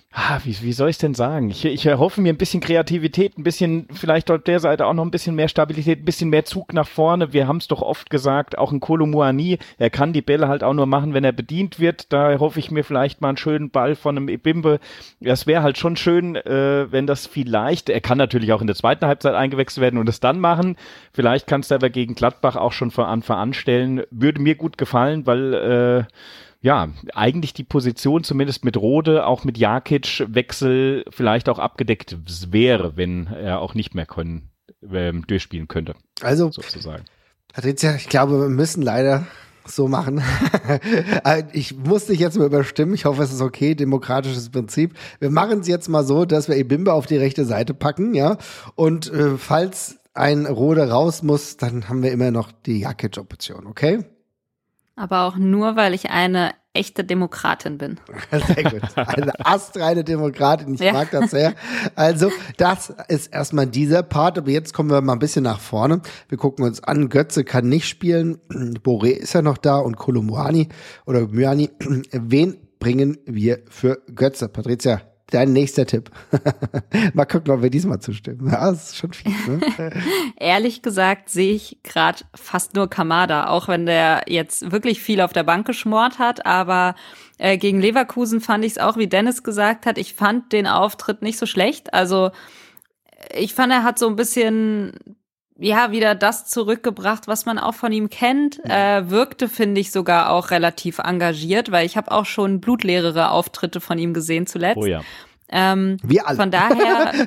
Wie soll ich es denn sagen? Ich erhoffe mir ein bisschen Kreativität, ein bisschen, vielleicht auf der Seite auch noch ein bisschen mehr Stabilität, ein bisschen mehr Zug nach vorne. Wir haben es doch oft gesagt, auch ein Kolo Muani, er kann die Bälle halt auch nur machen, wenn er bedient wird. Da erhoffe ich mir vielleicht mal einen schönen Ball von einem Ebimbe. Das wäre halt schon schön, wenn das vielleicht, er kann natürlich auch in der zweiten Halbzeit eingewechselt werden und es dann machen. Vielleicht kannst du aber gegen Gladbach auch schon von Anfang an stellen. Würde mir gut gefallen, weil eigentlich die Position zumindest mit Rode, auch mit Jakic Wechsel vielleicht auch abgedeckt wäre, wenn er auch nicht mehr durchspielen könnte. Also, sozusagen. Patricia, ich glaube, wir müssen leider so machen. Ich muss dich jetzt mal überstimmen. Ich hoffe, es ist okay. Demokratisches Prinzip. Wir machen es jetzt mal so, dass wir Ebimbe auf die rechte Seite packen, ja. Und falls ein Rode raus muss, dann haben wir immer noch die Jakic-Option, okay? Aber auch nur, weil ich eine echte Demokratin bin. Sehr gut. Eine astreine Demokratin. Ich mag das sehr. Also, das ist erstmal dieser Part. Aber jetzt kommen wir mal ein bisschen nach vorne. Wir gucken uns an. Götze kann nicht spielen. Boré ist ja noch da und Kolo Muani oder Myani. Wen bringen wir für Götze? Patricia, dein nächster Tipp. Mal gucken, ob wir diesmal zustimmen. Ja, das ist schon viel, ne? Ehrlich gesagt sehe ich gerade fast nur Kamada, auch wenn der jetzt wirklich viel auf der Bank geschmort hat, aber gegen Leverkusen fand ich es auch, wie Dennis gesagt hat, ich fand den Auftritt nicht so schlecht. Also ich fand, er hat so ein bisschen wieder das zurückgebracht, was man auch von ihm kennt. Wirkte, finde ich, sogar auch relativ engagiert, weil ich habe auch schon blutleerere Auftritte von ihm gesehen zuletzt. Oh ja. Wir alle. Von daher,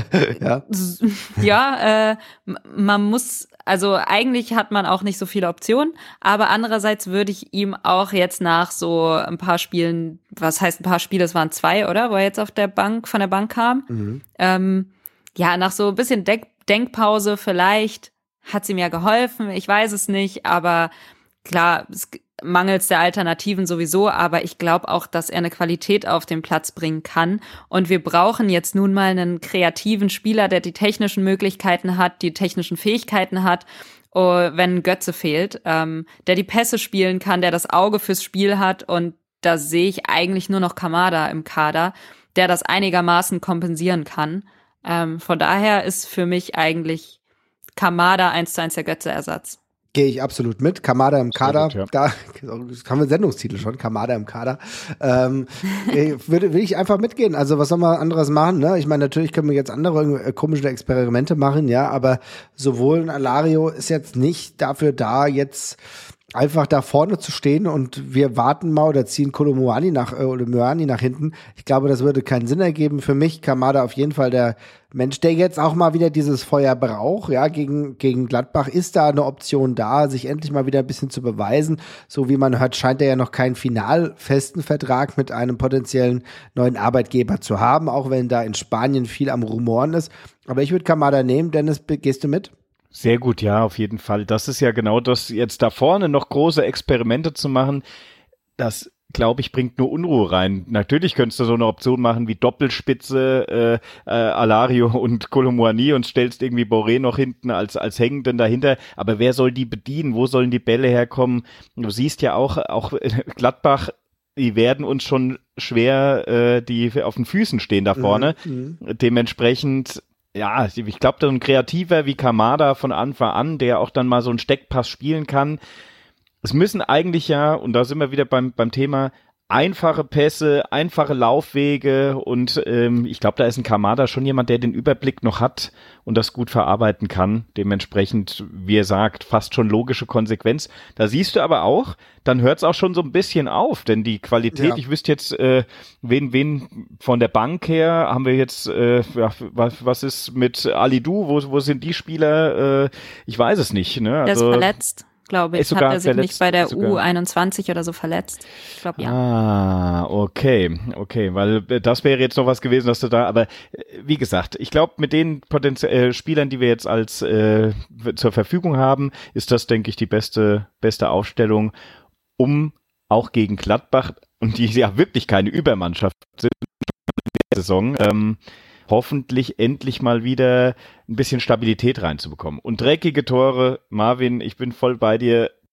man muss, also eigentlich hat man auch nicht so viele Optionen, aber andererseits würde ich ihm auch jetzt nach so ein paar Spielen, was heißt ein paar Spiele, es waren 2, oder? Wo er jetzt von der Bank kam. Nach so ein bisschen Denkpause vielleicht hat's ihm ja geholfen, ich weiß es nicht, aber klar, es mangels der Alternativen sowieso, aber ich glaube auch, dass er eine Qualität auf den Platz bringen kann und wir brauchen jetzt nun mal einen kreativen Spieler, der die technischen Möglichkeiten hat, die technischen Fähigkeiten hat, wenn Götze fehlt, der die Pässe spielen kann, der das Auge fürs Spiel hat und da sehe ich eigentlich nur noch Kamada im Kader, der das einigermaßen kompensieren kann. Von daher ist für mich eigentlich Kamada 1:1 der Götze-Ersatz. Gehe ich absolut mit. Kamada im Kader. Gut, ja. Da haben wir Sendungstitel schon. Kamada im Kader. Will ich einfach mitgehen. Also was soll man anderes machen? Ne? Ich meine, natürlich können wir jetzt andere komische Experimente machen, ja, aber sowohl ein Alario ist jetzt nicht dafür da, jetzt einfach da vorne zu stehen und wir warten mal oder ziehen Kolo Muani oder Myani nach hinten. Ich glaube, das würde keinen Sinn ergeben. Für mich Kamada auf jeden Fall der Mensch, der jetzt auch mal wieder dieses Feuer braucht, ja, gegen Gladbach ist da eine Option da, sich endlich mal wieder ein bisschen zu beweisen. So wie man hört, scheint er ja noch keinen final festen Vertrag mit einem potenziellen neuen Arbeitgeber zu haben, auch wenn da in Spanien viel am Rumoren ist. Aber ich würde Kamada nehmen. Dennis, gehst du mit? Sehr gut, ja, auf jeden Fall. Das ist ja genau das, jetzt da vorne noch große Experimente zu machen, das, glaube ich, bringt nur Unruhe rein. Natürlich könntest du so eine Option machen wie Doppelspitze, Alario und Kolo Muani und stellst irgendwie Boré noch hinten als Hängenden dahinter. Aber wer soll die bedienen? Wo sollen die Bälle herkommen? Du siehst ja auch Gladbach, die werden uns schon schwer, die auf den Füßen stehen da vorne. Dementsprechend, ja, ich glaube, so ein Kreativer wie Kamada von Anfang an, der auch dann mal so einen Steckpass spielen kann. Es müssen eigentlich ja, und da sind wir wieder beim Thema, einfache Pässe, einfache Laufwege und ich glaube, da ist ein Kamada schon jemand, der den Überblick noch hat und das gut verarbeiten kann. Dementsprechend, wie er sagt, fast schon logische Konsequenz. Da siehst du aber auch, dann hört es auch schon so ein bisschen auf, denn die Qualität, ich wüsste jetzt, wen von der Bank her haben wir jetzt, was ist mit Alidou, wo sind die Spieler? Ich weiß es nicht. Ne? Der ist verletzt, glaube ich. Hat er sich verletzt, nicht bei der U21 oder so verletzt? Ich glaube, ja. Ah, okay, weil das wäre jetzt noch was gewesen, dass du da, aber wie gesagt, ich glaube, mit den Spielern, die wir jetzt als zur Verfügung haben, ist das, denke ich, die beste Aufstellung, um auch gegen Gladbach, und die ja wirklich keine Übermannschaft sind in der Saison, hoffentlich endlich mal wieder ein bisschen Stabilität reinzubekommen. Und dreckige Tore, Marvin, ich bin voll bei dir,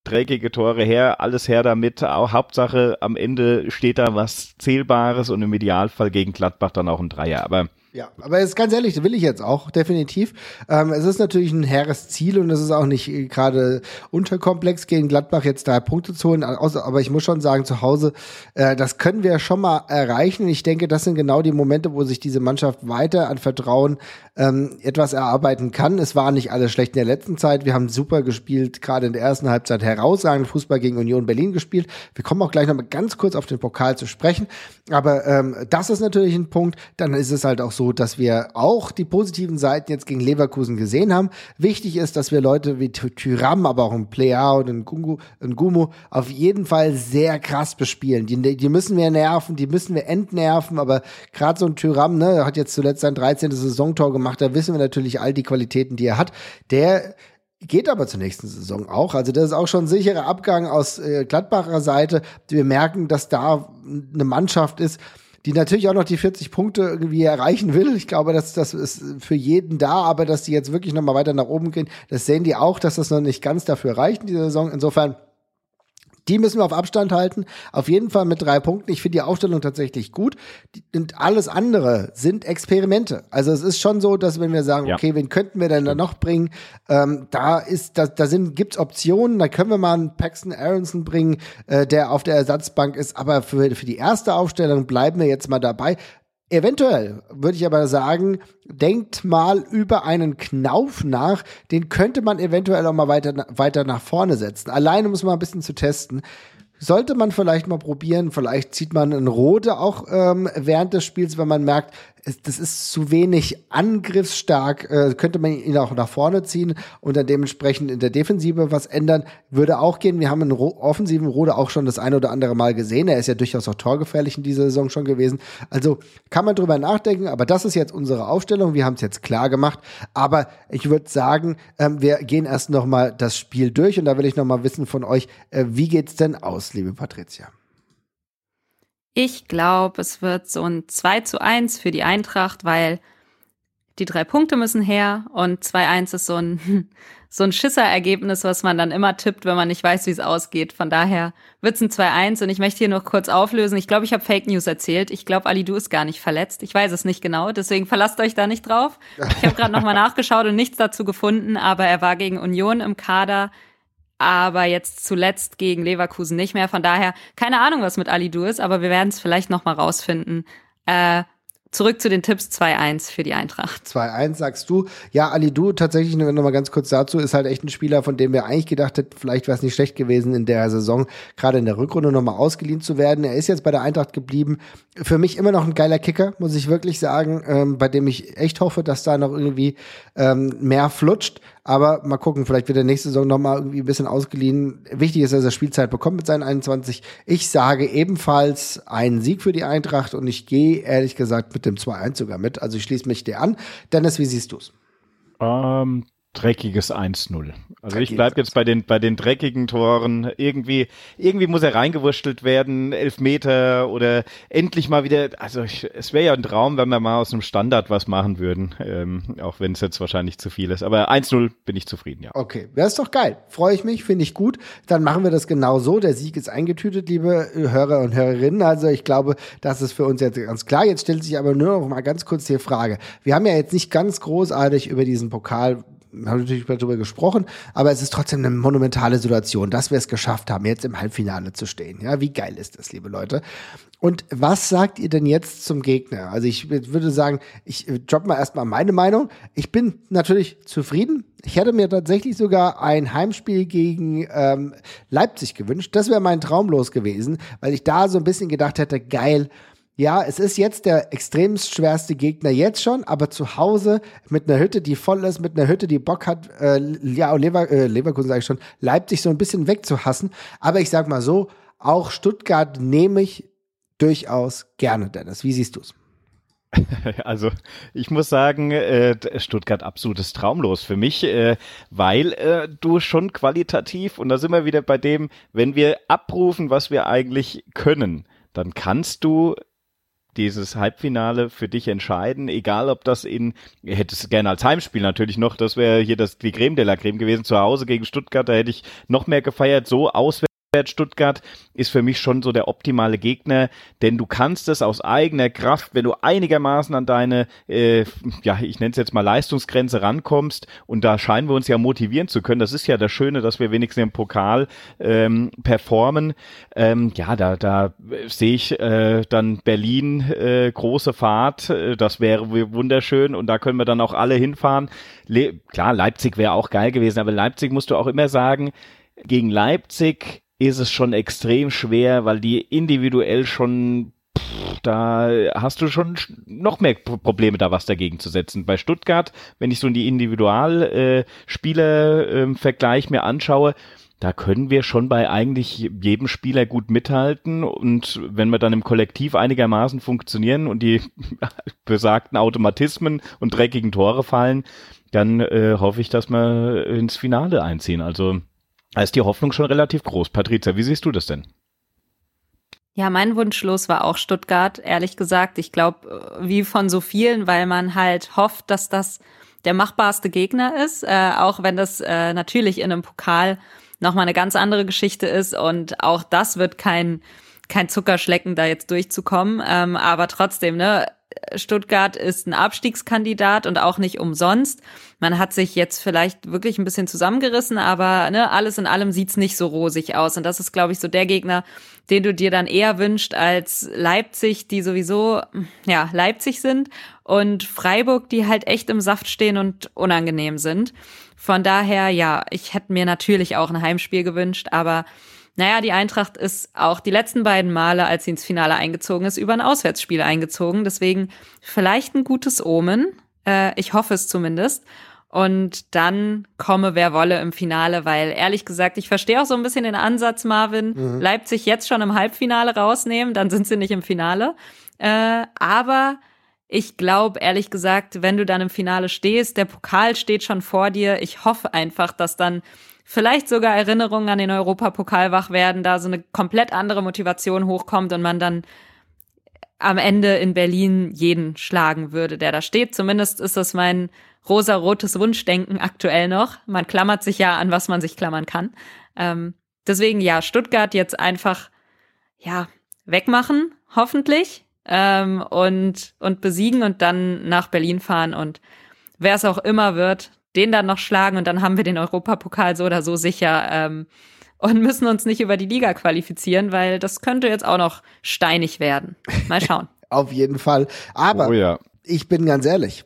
dreckige Tore her, alles her damit. Auch Hauptsache, am Ende steht da was Zählbares und im Idealfall gegen Gladbach dann auch ein Dreier. Aber ja, aber jetzt ganz ehrlich, das will ich jetzt auch, definitiv. Es ist natürlich ein hehres Ziel und es ist auch nicht gerade unterkomplex, gegen Gladbach jetzt 3 Punkte zu holen. Aber ich muss schon sagen, zu Hause, das können wir schon mal erreichen. Und ich denke, das sind genau die Momente, wo sich diese Mannschaft weiter an Vertrauen etwas erarbeiten kann. Es war nicht alles schlecht in der letzten Zeit. Wir haben super gespielt, gerade in der ersten Halbzeit herausragend Fußball gegen Union Berlin gespielt. Wir kommen auch gleich noch mal ganz kurz auf den Pokal zu sprechen. Aber das ist natürlich ein Punkt. Dann ist es halt auch so, dass wir auch die positiven Seiten jetzt gegen Leverkusen gesehen haben. Wichtig ist, dass wir Leute wie Thuram, aber auch ein Plea und ein Ngumu auf jeden Fall sehr krass bespielen. Die müssen wir nerven, die müssen wir entnerven, aber gerade so ein Thuram, ne, hat jetzt zuletzt sein 13. Saisontor gemacht, da wissen wir natürlich all die Qualitäten, die er hat. Der geht aber zur nächsten Saison auch. Also das ist auch schon ein sicherer Abgang aus Gladbacher Seite. Wir merken, dass da eine Mannschaft ist, die natürlich auch noch die 40 Punkte irgendwie erreichen will. Ich glaube, das ist für jeden da, aber dass die jetzt wirklich noch mal weiter nach oben gehen, das sehen die auch, dass das noch nicht ganz dafür reicht in dieser Saison. Insofern, die müssen wir auf Abstand halten. Auf jeden Fall mit 3 Punkten. Ich finde die Aufstellung tatsächlich gut. Und alles andere sind Experimente. Also es ist schon so, dass wenn wir sagen, okay, wen könnten wir denn da noch bringen? Gibt's Optionen. Da können wir mal einen Paxton Aronson bringen, der auf der Ersatzbank ist. Aber für die erste Aufstellung bleiben wir jetzt mal dabei. Eventuell würde ich aber sagen, denkt mal über einen Knauf nach, den könnte man eventuell auch mal weiter nach vorne setzen. Alleine muss man ein bisschen zu testen. Sollte man vielleicht mal probieren, vielleicht zieht man einen Rode auch während des Spiels, wenn man merkt, das ist zu wenig angriffsstark, könnte man ihn auch nach vorne ziehen und dann dementsprechend in der Defensive was ändern, würde auch gehen. Wir haben einen offensiven Rode auch schon das eine oder andere Mal gesehen. Er ist ja durchaus auch torgefährlich in dieser Saison schon gewesen. Also kann man drüber nachdenken, aber das ist jetzt unsere Aufstellung. Wir haben es jetzt klar gemacht, aber ich würde sagen, wir gehen erst noch mal das Spiel durch und da will ich noch mal wissen von euch, wie geht's denn aus, liebe Patricia? Ich glaube, es wird so ein 2:1 für die Eintracht, weil die 3 Punkte müssen her und 2:1 ist so ein Schisserergebnis, was man dann immer tippt, wenn man nicht weiß, wie es ausgeht. Von daher wird's ein 2:1 und ich möchte hier noch kurz auflösen. Ich glaube, ich habe Fake News erzählt. Ich glaube, Alidou ist gar nicht verletzt. Ich weiß es nicht genau, deswegen verlasst euch da nicht drauf. Ich habe gerade nochmal nachgeschaut und nichts dazu gefunden, aber er war gegen Union im Kader, aber jetzt zuletzt gegen Leverkusen nicht mehr. Von daher, keine Ahnung, was mit Alidou ist, aber wir werden es vielleicht noch mal rausfinden. Zurück zu den Tipps, 2:1 für die Eintracht. 2:1 sagst du. Ja, Alidou tatsächlich, noch mal ganz kurz dazu, ist halt echt ein Spieler, von dem wir eigentlich gedacht hätten, vielleicht wäre es nicht schlecht gewesen, in der Saison, gerade in der Rückrunde noch mal ausgeliehen zu werden. Er ist jetzt bei der Eintracht geblieben. Für mich immer noch ein geiler Kicker, muss ich wirklich sagen, bei dem ich echt hoffe, dass da noch irgendwie mehr flutscht. Aber mal gucken, vielleicht wird er nächste Saison noch mal irgendwie ein bisschen ausgeliehen. Wichtig ist, dass er Spielzeit bekommt mit seinen 21. Ich sage ebenfalls einen Sieg für die Eintracht und ich gehe ehrlich gesagt mit dem 2:1 sogar mit. Also ich schließe mich dir an. Dennis, wie siehst du's? Dreckiges 1:0. Also ich bleib jetzt bei den dreckigen Toren. Irgendwie muss er reingewurschtelt werden, Elfmeter oder endlich mal wieder, also es wäre ja ein Traum, wenn wir mal aus einem Standard was machen würden, auch wenn es jetzt wahrscheinlich zu viel ist. Aber 1:0 bin ich zufrieden, ja. Okay, das ist doch geil. Freue ich mich, finde ich gut. Dann machen wir das genau so. Der Sieg ist eingetütet, liebe Hörer und Hörerinnen. Also ich glaube, das ist für uns jetzt ganz klar. Jetzt stellt sich aber nur noch mal ganz kurz die Frage. Wir haben ja jetzt nicht ganz großartig über diesen Pokal haben natürlich darüber gesprochen, aber es ist trotzdem eine monumentale Situation, dass wir es geschafft haben, jetzt im Halbfinale zu stehen. Ja, wie geil ist das, liebe Leute? Und was sagt ihr denn jetzt zum Gegner? Also ich würde sagen, ich droppe mal erstmal meine Meinung. Ich bin natürlich zufrieden. Ich hätte mir tatsächlich sogar ein Heimspiel gegen Leipzig gewünscht. Das wäre mein Traumlos gewesen, weil ich da so ein bisschen gedacht hätte, geil, ja, es ist jetzt der extremst schwerste Gegner jetzt schon, aber zu Hause mit einer Hütte, die voll ist, mit einer Hütte, die Bock hat, Leverkusen sage ich schon, Leipzig so ein bisschen wegzuhassen. Aber ich sag mal so, auch Stuttgart nehme ich durchaus gerne, Dennis. Wie siehst du's? Also ich muss sagen, Stuttgart absolutes Traumlos für mich, weil du schon qualitativ, und da sind wir wieder bei dem, wenn wir abrufen, was wir eigentlich können, dann kannst du dieses Halbfinale für dich entscheiden, egal ob das hättest du gerne als Heimspiel natürlich noch, das wäre hier die Creme de la Creme gewesen, zu Hause gegen Stuttgart, da hätte ich noch mehr gefeiert, so auswärts. Stuttgart ist für mich schon so der optimale Gegner, denn du kannst es aus eigener Kraft, wenn du einigermaßen an deine, ich nenne es jetzt mal Leistungsgrenze rankommst, und da scheinen wir uns ja motivieren zu können. Das ist ja das Schöne, dass wir wenigstens im Pokal performen. Da sehe ich dann Berlin, große Fahrt, das wäre wunderschön, und da können wir dann auch alle hinfahren. Klar, Leipzig wäre auch geil gewesen, aber Leipzig musst du auch immer sagen, gegen Leipzig ist es schon extrem schwer, weil die individuell schon, da hast du schon noch mehr Probleme, da was dagegen zu setzen. Bei Stuttgart, wenn ich so die Individualspieler-Vergleich mir anschaue, da können wir schon bei eigentlich jedem Spieler gut mithalten, und wenn wir dann im Kollektiv einigermaßen funktionieren und die besagten Automatismen und dreckigen Tore fallen, dann hoffe ich, dass wir ins Finale einziehen. Also da ist die Hoffnung schon relativ groß. Patricia, wie siehst du das denn? Ja, mein Wunschlos war auch Stuttgart, ehrlich gesagt. Ich glaube, wie von so vielen, weil man halt hofft, dass das der machbarste Gegner ist, auch wenn das natürlich in einem Pokal nochmal eine ganz andere Geschichte ist, und auch das wird kein Zuckerschlecken, da jetzt durchzukommen, aber trotzdem, ne? Stuttgart ist ein Abstiegskandidat und auch nicht umsonst. Man hat sich jetzt vielleicht wirklich ein bisschen zusammengerissen, aber ne, alles in allem sieht's nicht so rosig aus. Und das ist, glaube ich, so der Gegner, den du dir dann eher wünscht als Leipzig, die sowieso Leipzig sind, und Freiburg, die halt echt im Saft stehen und unangenehm sind. Von daher, ja, ich hätte mir natürlich auch ein Heimspiel gewünscht, aber naja, die Eintracht ist auch die letzten beiden Male, als sie ins Finale eingezogen ist, über ein Auswärtsspiel eingezogen. Deswegen vielleicht ein gutes Omen. Ich hoffe es zumindest. Und dann komme wer wolle im Finale, weil ehrlich gesagt, ich verstehe auch so ein bisschen den Ansatz, Marvin, Leipzig jetzt schon im Halbfinale rausnehmen, dann sind sie nicht im Finale. Aber ich glaube, ehrlich gesagt, wenn du dann im Finale stehst, der Pokal steht schon vor dir. Ich hoffe einfach, dass dann vielleicht sogar Erinnerungen an den Europapokal wach werden, da so eine komplett andere Motivation hochkommt und man dann am Ende in Berlin jeden schlagen würde, der da steht. Zumindest ist das mein rosa-rotes Wunschdenken aktuell noch. Man klammert sich ja an, was man sich klammern kann. Deswegen ja, Stuttgart jetzt einfach wegmachen, hoffentlich, und besiegen und dann nach Berlin fahren, und wer es auch immer wird, den dann noch schlagen, und dann haben wir den Europapokal so oder so sicher und müssen uns nicht über die Liga qualifizieren, weil das könnte jetzt auch noch steinig werden. Mal schauen. Auf jeden Fall. Aber Ich bin ganz ehrlich,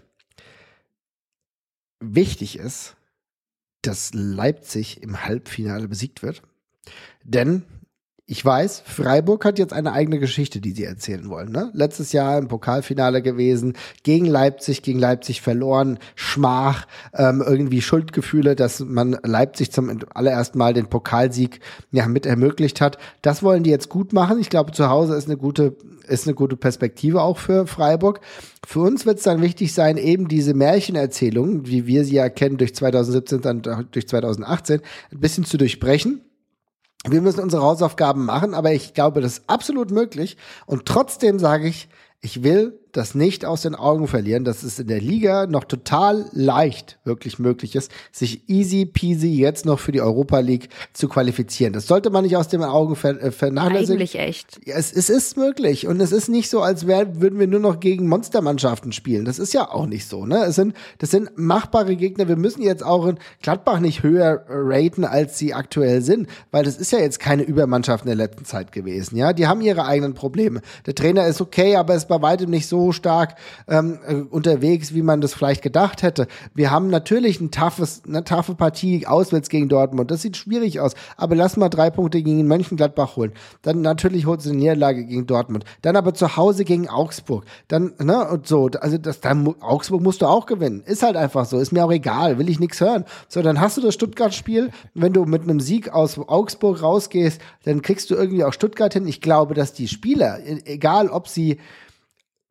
wichtig ist, dass Leipzig im Halbfinale besiegt wird. Denn ich weiß, Freiburg hat jetzt eine eigene Geschichte, die sie erzählen wollen. Ne? Letztes Jahr im Pokalfinale gewesen, gegen Leipzig verloren, Schmach, irgendwie Schuldgefühle, dass man Leipzig zum allerersten Mal den Pokalsieg mit ermöglicht hat. Das wollen die jetzt gut machen. Ich glaube, zu Hause ist eine gute Perspektive auch für Freiburg. Für uns wird es dann wichtig sein, eben diese Märchenerzählungen, wie wir sie ja kennen, durch 2017, dann durch 2018, ein bisschen zu durchbrechen. Wir müssen unsere Hausaufgaben machen, aber ich glaube, das ist absolut möglich. Und trotzdem sage ich will das nicht aus den Augen verlieren, dass es in der Liga noch total leicht wirklich möglich ist, sich easy peasy jetzt noch für die Europa League zu qualifizieren. Das sollte man nicht aus den Augen vernachlässigen. Eigentlich echt. Ja, es ist möglich, und es ist nicht so, als würden wir nur noch gegen Monstermannschaften spielen. Das ist ja auch nicht so, ne? Das sind machbare Gegner. Wir müssen jetzt auch in Gladbach nicht höher raten, als sie aktuell sind, weil das ist ja jetzt keine Übermannschaft in der letzten Zeit gewesen, ja? Die haben ihre eigenen Probleme. Der Trainer ist okay, aber ist bei weitem nicht so stark unterwegs, wie man das vielleicht gedacht hätte. Wir haben natürlich eine taffe Partie auswärts gegen Dortmund. Das sieht schwierig aus, aber lass mal 3 Punkte gegen Mönchengladbach holen. Dann natürlich holst du eine Niederlage gegen Dortmund. Dann aber zu Hause gegen Augsburg. Dann, und so, also Augsburg musst du auch gewinnen. Ist halt einfach so. Ist mir auch egal. Will ich nichts hören. So, dann hast du das Stuttgart-Spiel. Wenn du mit einem Sieg aus Augsburg rausgehst, dann kriegst du irgendwie auch Stuttgart hin. Ich glaube, dass die Spieler, egal ob sie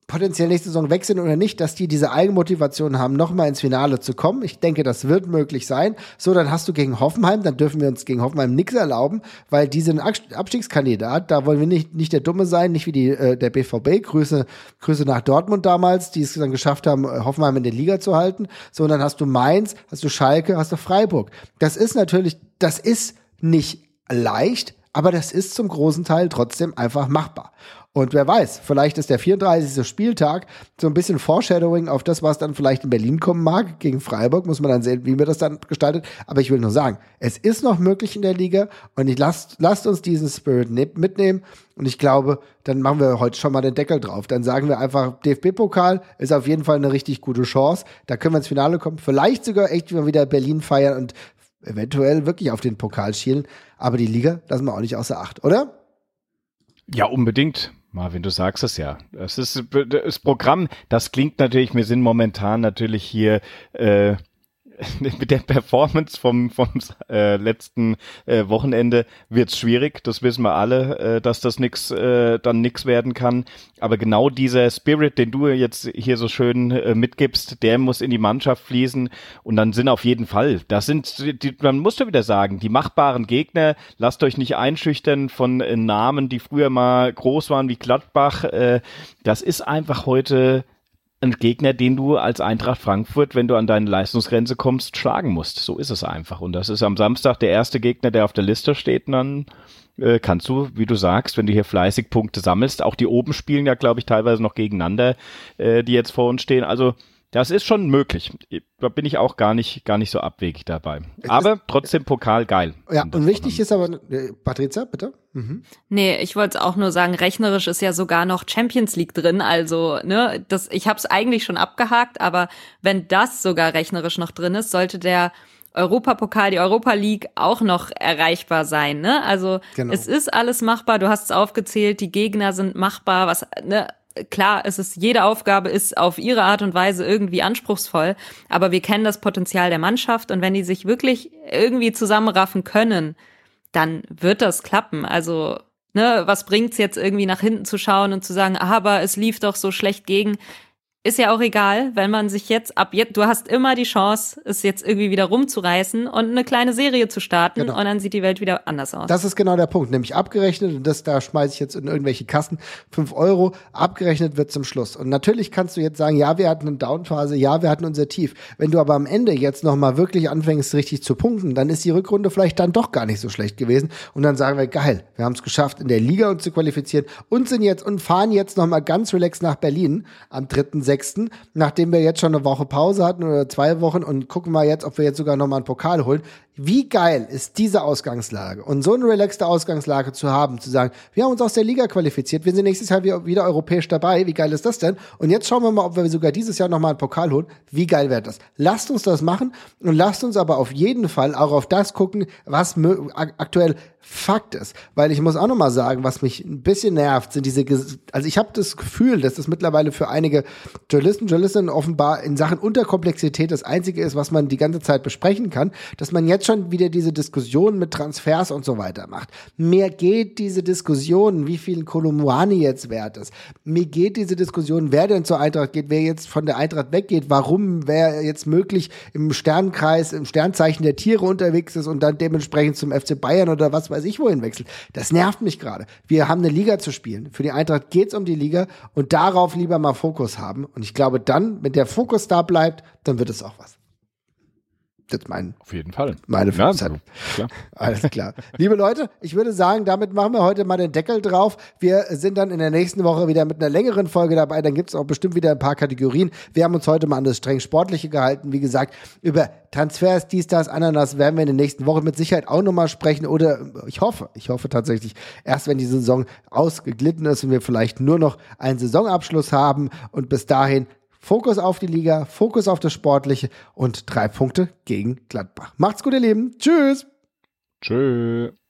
potenziell nächste Saison weg sind oder nicht, dass die diese Eigenmotivation haben, nochmal ins Finale zu kommen. Ich denke, das wird möglich sein. So, dann hast du gegen Hoffenheim, dann dürfen wir uns gegen Hoffenheim nichts erlauben, weil die sind ein Abstiegskandidat. Da wollen wir nicht der Dumme sein, nicht wie der BVB. Grüße nach Dortmund damals, die es dann geschafft haben, Hoffenheim in der Liga zu halten. So, und dann hast du Mainz, hast du Schalke, hast du Freiburg. Das ist nicht leicht, aber das ist zum großen Teil trotzdem einfach machbar. Und wer weiß, vielleicht ist der 34. Spieltag so ein bisschen Foreshadowing auf das, was dann vielleicht in Berlin kommen mag. Gegen Freiburg muss man dann sehen, wie wir das dann gestaltet. Aber ich will nur sagen, es ist noch möglich in der Liga und lasst uns diesen Spirit mitnehmen. Und ich glaube, dann machen wir heute schon mal den Deckel drauf. Dann sagen wir einfach, DFB-Pokal ist auf jeden Fall eine richtig gute Chance. Da können wir ins Finale kommen. Vielleicht sogar echt wieder Berlin feiern und eventuell wirklich auf den Pokal schielen. Aber die Liga lassen wir auch nicht außer Acht, oder? Ja, unbedingt. Marvin, du sagst es ja. Das ist das Programm, das klingt natürlich, wir sind momentan natürlich hier mit der Performance vom letzten Wochenende wird's schwierig. Das wissen wir alle, dass das nix werden kann. Aber genau dieser Spirit, den du jetzt hier so schön mitgibst, der muss in die Mannschaft fließen. Und dann sind auf jeden Fall, man muss ja wieder sagen, die machbaren Gegner, lasst euch nicht einschüchtern von Namen, die früher mal groß waren wie Gladbach. Das ist einfach heute ein Gegner, den du als Eintracht Frankfurt, wenn du an deine Leistungsgrenze kommst, schlagen musst. So ist es einfach. Und das ist am Samstag der erste Gegner, der auf der Liste steht. Und dann kannst du, wie du sagst, wenn du hier fleißig Punkte sammelst, auch die oben spielen ja, glaube ich, teilweise noch gegeneinander, die jetzt vor uns stehen. Also das ist schon möglich. Da bin ich auch gar nicht so abwegig dabei. Aber trotzdem Pokal geil. Ja, und wichtig ist aber, Patrizia, bitte? Mhm. Nee, ich wollte es auch nur sagen, rechnerisch ist ja sogar noch Champions League drin. Also, ne, ich habe es eigentlich schon abgehakt, aber wenn das sogar rechnerisch noch drin ist, sollte der Europapokal, die Europa League auch noch erreichbar sein, ne? Also, genau. Es ist alles machbar. Du hast es aufgezählt, die Gegner sind machbar, klar, jede Aufgabe ist auf ihre Art und Weise irgendwie anspruchsvoll, aber wir kennen das Potenzial der Mannschaft und wenn die sich wirklich irgendwie zusammenraffen können, dann wird das klappen. Also, ne, was bringt's jetzt irgendwie nach hinten zu schauen und zu sagen, aber es lief doch so schlecht gegen. Ist ja auch egal, wenn man sich du hast immer die Chance, es jetzt irgendwie wieder rumzureißen und eine kleine Serie zu starten, genau. Und dann sieht die Welt wieder anders aus. Das ist genau der Punkt, nämlich abgerechnet, und da schmeiße ich jetzt in irgendwelche Kassen 5 €, abgerechnet wird zum Schluss. Und natürlich kannst du jetzt sagen, ja, wir hatten eine Downphase, ja, wir hatten unser Tief. Wenn du aber am Ende jetzt nochmal wirklich anfängst, richtig zu punkten, dann ist die Rückrunde vielleicht dann doch gar nicht so schlecht gewesen. Und dann sagen wir, geil, wir haben es geschafft, in der Liga uns zu qualifizieren und fahren jetzt nochmal ganz relaxed nach Berlin am 3.6., nachdem wir jetzt schon eine Woche Pause hatten oder 2 Wochen und gucken mal jetzt, ob wir jetzt sogar nochmal einen Pokal holen. Wie geil ist diese Ausgangslage? Und so eine relaxte Ausgangslage zu haben, zu sagen, wir haben uns aus der Liga qualifiziert, wir sind nächstes Jahr wieder europäisch dabei, wie geil ist das denn? Und jetzt schauen wir mal, ob wir sogar dieses Jahr nochmal einen Pokal holen. Wie geil wäre das? Lasst uns das machen und lasst uns aber auf jeden Fall auch auf das gucken, was aktuell Fakt ist. Weil ich muss auch nochmal sagen, was mich ein bisschen nervt, sind also ich habe das Gefühl, dass das mittlerweile für einige Journalistinnen offenbar in Sachen Unterkomplexität das Einzige ist, was man die ganze Zeit besprechen kann, dass man jetzt schon wieder diese Diskussionen mit Transfers und so weiter macht. Mir geht diese Diskussion, wie viel Kolomuani jetzt wert ist. Mir geht diese Diskussion, wer denn zur Eintracht geht, wer jetzt von der Eintracht weggeht, warum, wer jetzt möglich im Sternkreis, im Sternzeichen der Tiere unterwegs ist und dann dementsprechend zum FC Bayern oder was weiß ich wohin wechselt. Das nervt mich gerade. Wir haben eine Liga zu spielen. Für die Eintracht geht's um die Liga und darauf lieber mal Fokus haben. Und ich glaube dann, wenn der Fokus da bleibt, dann wird es auch was. Das ist auf jeden Fall. Meine Freizeit. Ja, alles klar. Liebe Leute, ich würde sagen, damit machen wir heute mal den Deckel drauf. Wir sind dann in der nächsten Woche wieder mit einer längeren Folge dabei. Dann gibt es auch bestimmt wieder ein paar Kategorien. Wir haben uns heute mal an das streng Sportliche gehalten. Wie gesagt, über Transfers, dies, das, Ananas werden wir in den nächsten Wochen mit Sicherheit auch nochmal sprechen. Oder ich hoffe tatsächlich, erst wenn die Saison ausgeglitten ist und wir vielleicht nur noch einen Saisonabschluss haben. Und bis dahin Fokus auf die Liga, Fokus auf das Sportliche und 3 Punkte gegen Gladbach. Macht's gut, ihr Lieben. Tschüss. Tschüss.